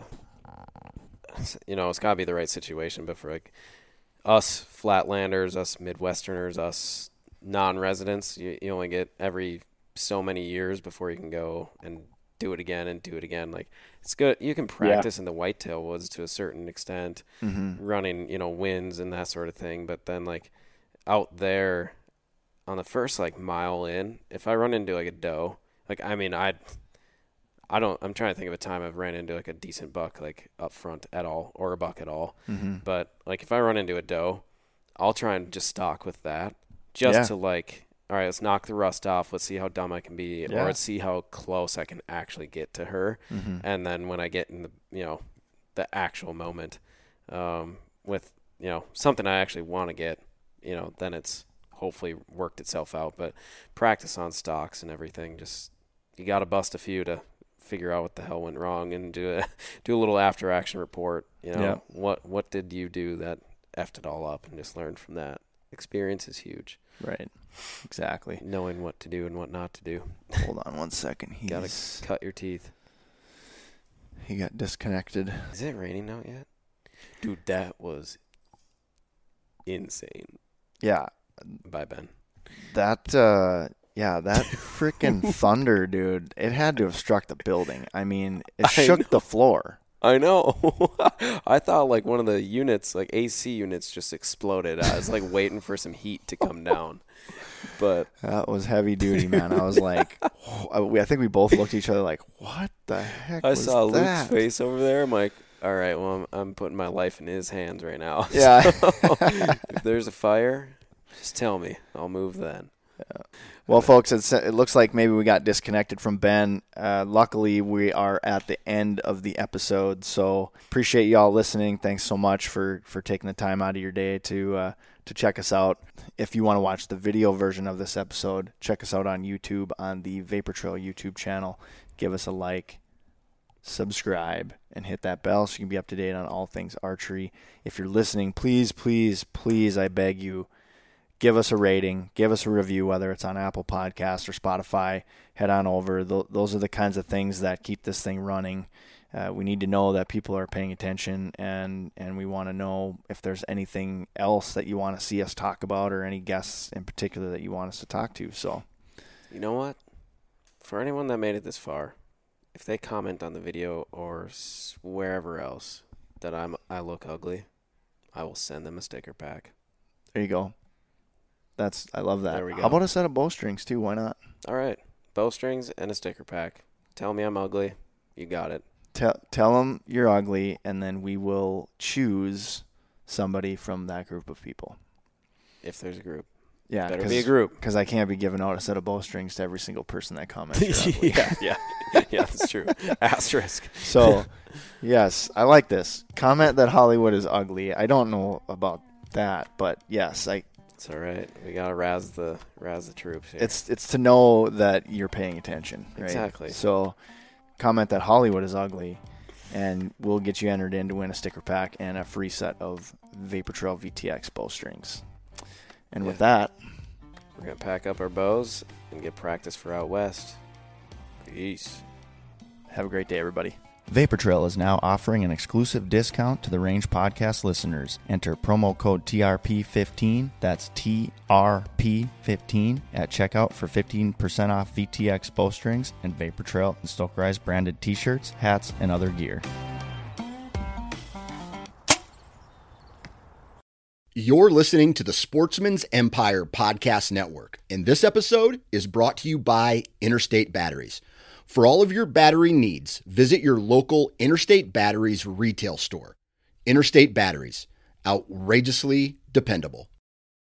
you know, it's got to be the right situation. But for like us Flatlanders, us Midwesterners, us non-residents, you, you only get every so many years before you can go and do it again and do it again. Like it's good. You can practice in the whitetail woods to a certain extent, mm-hmm. running, you know, winds and that sort of thing. But then like out there on the first like mile in, if I run into like a doe, like, I mean, I'd, I don't, I'm trying to think of a time I've ran into like a decent buck, like up front at all, or a buck at all. Mm-hmm. But like if I run into a doe, I'll try and just stalk with that just Yeah. to like, all right, let's knock the rust off. Let's see how dumb I can be, Yeah. or let's see how close I can actually get to her. Mm-hmm. And then when I get in the, you know, the actual moment, um, with, you know, something I actually want to get, you know, then it's hopefully worked itself out. But practice on stalks and everything, just, you got to bust a few to figure out what the hell went wrong and do a, do a little after action report. You know, Yeah. what, what did you do that effed it all up, and just learn from that. Experience is huge. Right. Exactly. Knowing what to do and what not to do. Hold on one second. He's, Gotta cut your teeth. he got disconnected. Is it raining out yet? Dude, that was insane. Yeah. Bye, Ben. That, uh, yeah, that freaking thunder, dude, it had to have struck the building. I mean, it I shook know. the floor. I know. I thought like one of the units, like A C units, just exploded. I was like waiting for some heat to come down. But That was heavy duty, man. I was like, oh, I think we both looked at each other like, what the heck I was saw that? Luke's face over there. I'm like, all right, well, I'm, I'm putting my life in his hands right now. Yeah. So, if there's a fire, just tell me. I'll move then. Well, folks, it's, it looks like maybe we got disconnected from Ben. Uh, luckily, we are at the end of the episode, so appreciate y'all listening. Thanks so much for, for taking the time out of your day to uh, to check us out. If you want to watch the video version of this episode, check us out on YouTube on the Vapor Trail YouTube channel. Give us a like, subscribe, and hit that bell so you can be up to date on all things archery. If you're listening, please, please, please, I beg you, give us a rating, give us a review, whether it's on Apple Podcasts or Spotify. Head on over. Th- those are the kinds of things that keep this thing running. Uh, we need to know that people are paying attention, and, and we want to know if there's anything else that you want to see us talk about, or any guests in particular that you want us to talk to. So, You know what? For anyone that made it this far, if they comment on the video or s- wherever else that I'm I look ugly, I will send them a sticker pack. there you go. That's I love that. There we go. How about a set of bowstrings too? Why not? All right, bowstrings and a sticker pack. Tell me I'm ugly. You got it. Tell tell them you're ugly, and then we will choose somebody from that group of people. If there's a group. Yeah, Better be a group. because I can't be giving out a set of bowstrings to every single person that comments. You're ugly. yeah, yeah, yeah. That's true. Asterisk. So, yes, I like this. Comment that Hollywood is ugly. I don't know about that, but yes, I. It's all right. We gotta razz the razz the troops here. It's it's to know that you're paying attention. Right? Exactly. So, comment that Hollywood is ugly, and we'll get you entered in to win a sticker pack and a free set of Vapor Trail V T X bowstrings. And with that, We're gonna pack up our bows and get practice for out west. Peace. have a great day, everybody. Vapor Trail is now offering an exclusive discount to the Range Podcast listeners. Enter promo code T R P fifteen, that's T R P fifteen, at checkout for fifteen percent off V T X bowstrings and Vapor Trail and Stokerized branded t-shirts, hats, and other gear. You're listening to the Sportsman's Empire Podcast Network, and this episode is brought to you by Interstate Batteries. For all of your battery needs, visit your local Interstate Batteries retail store. Interstate Batteries, outrageously dependable.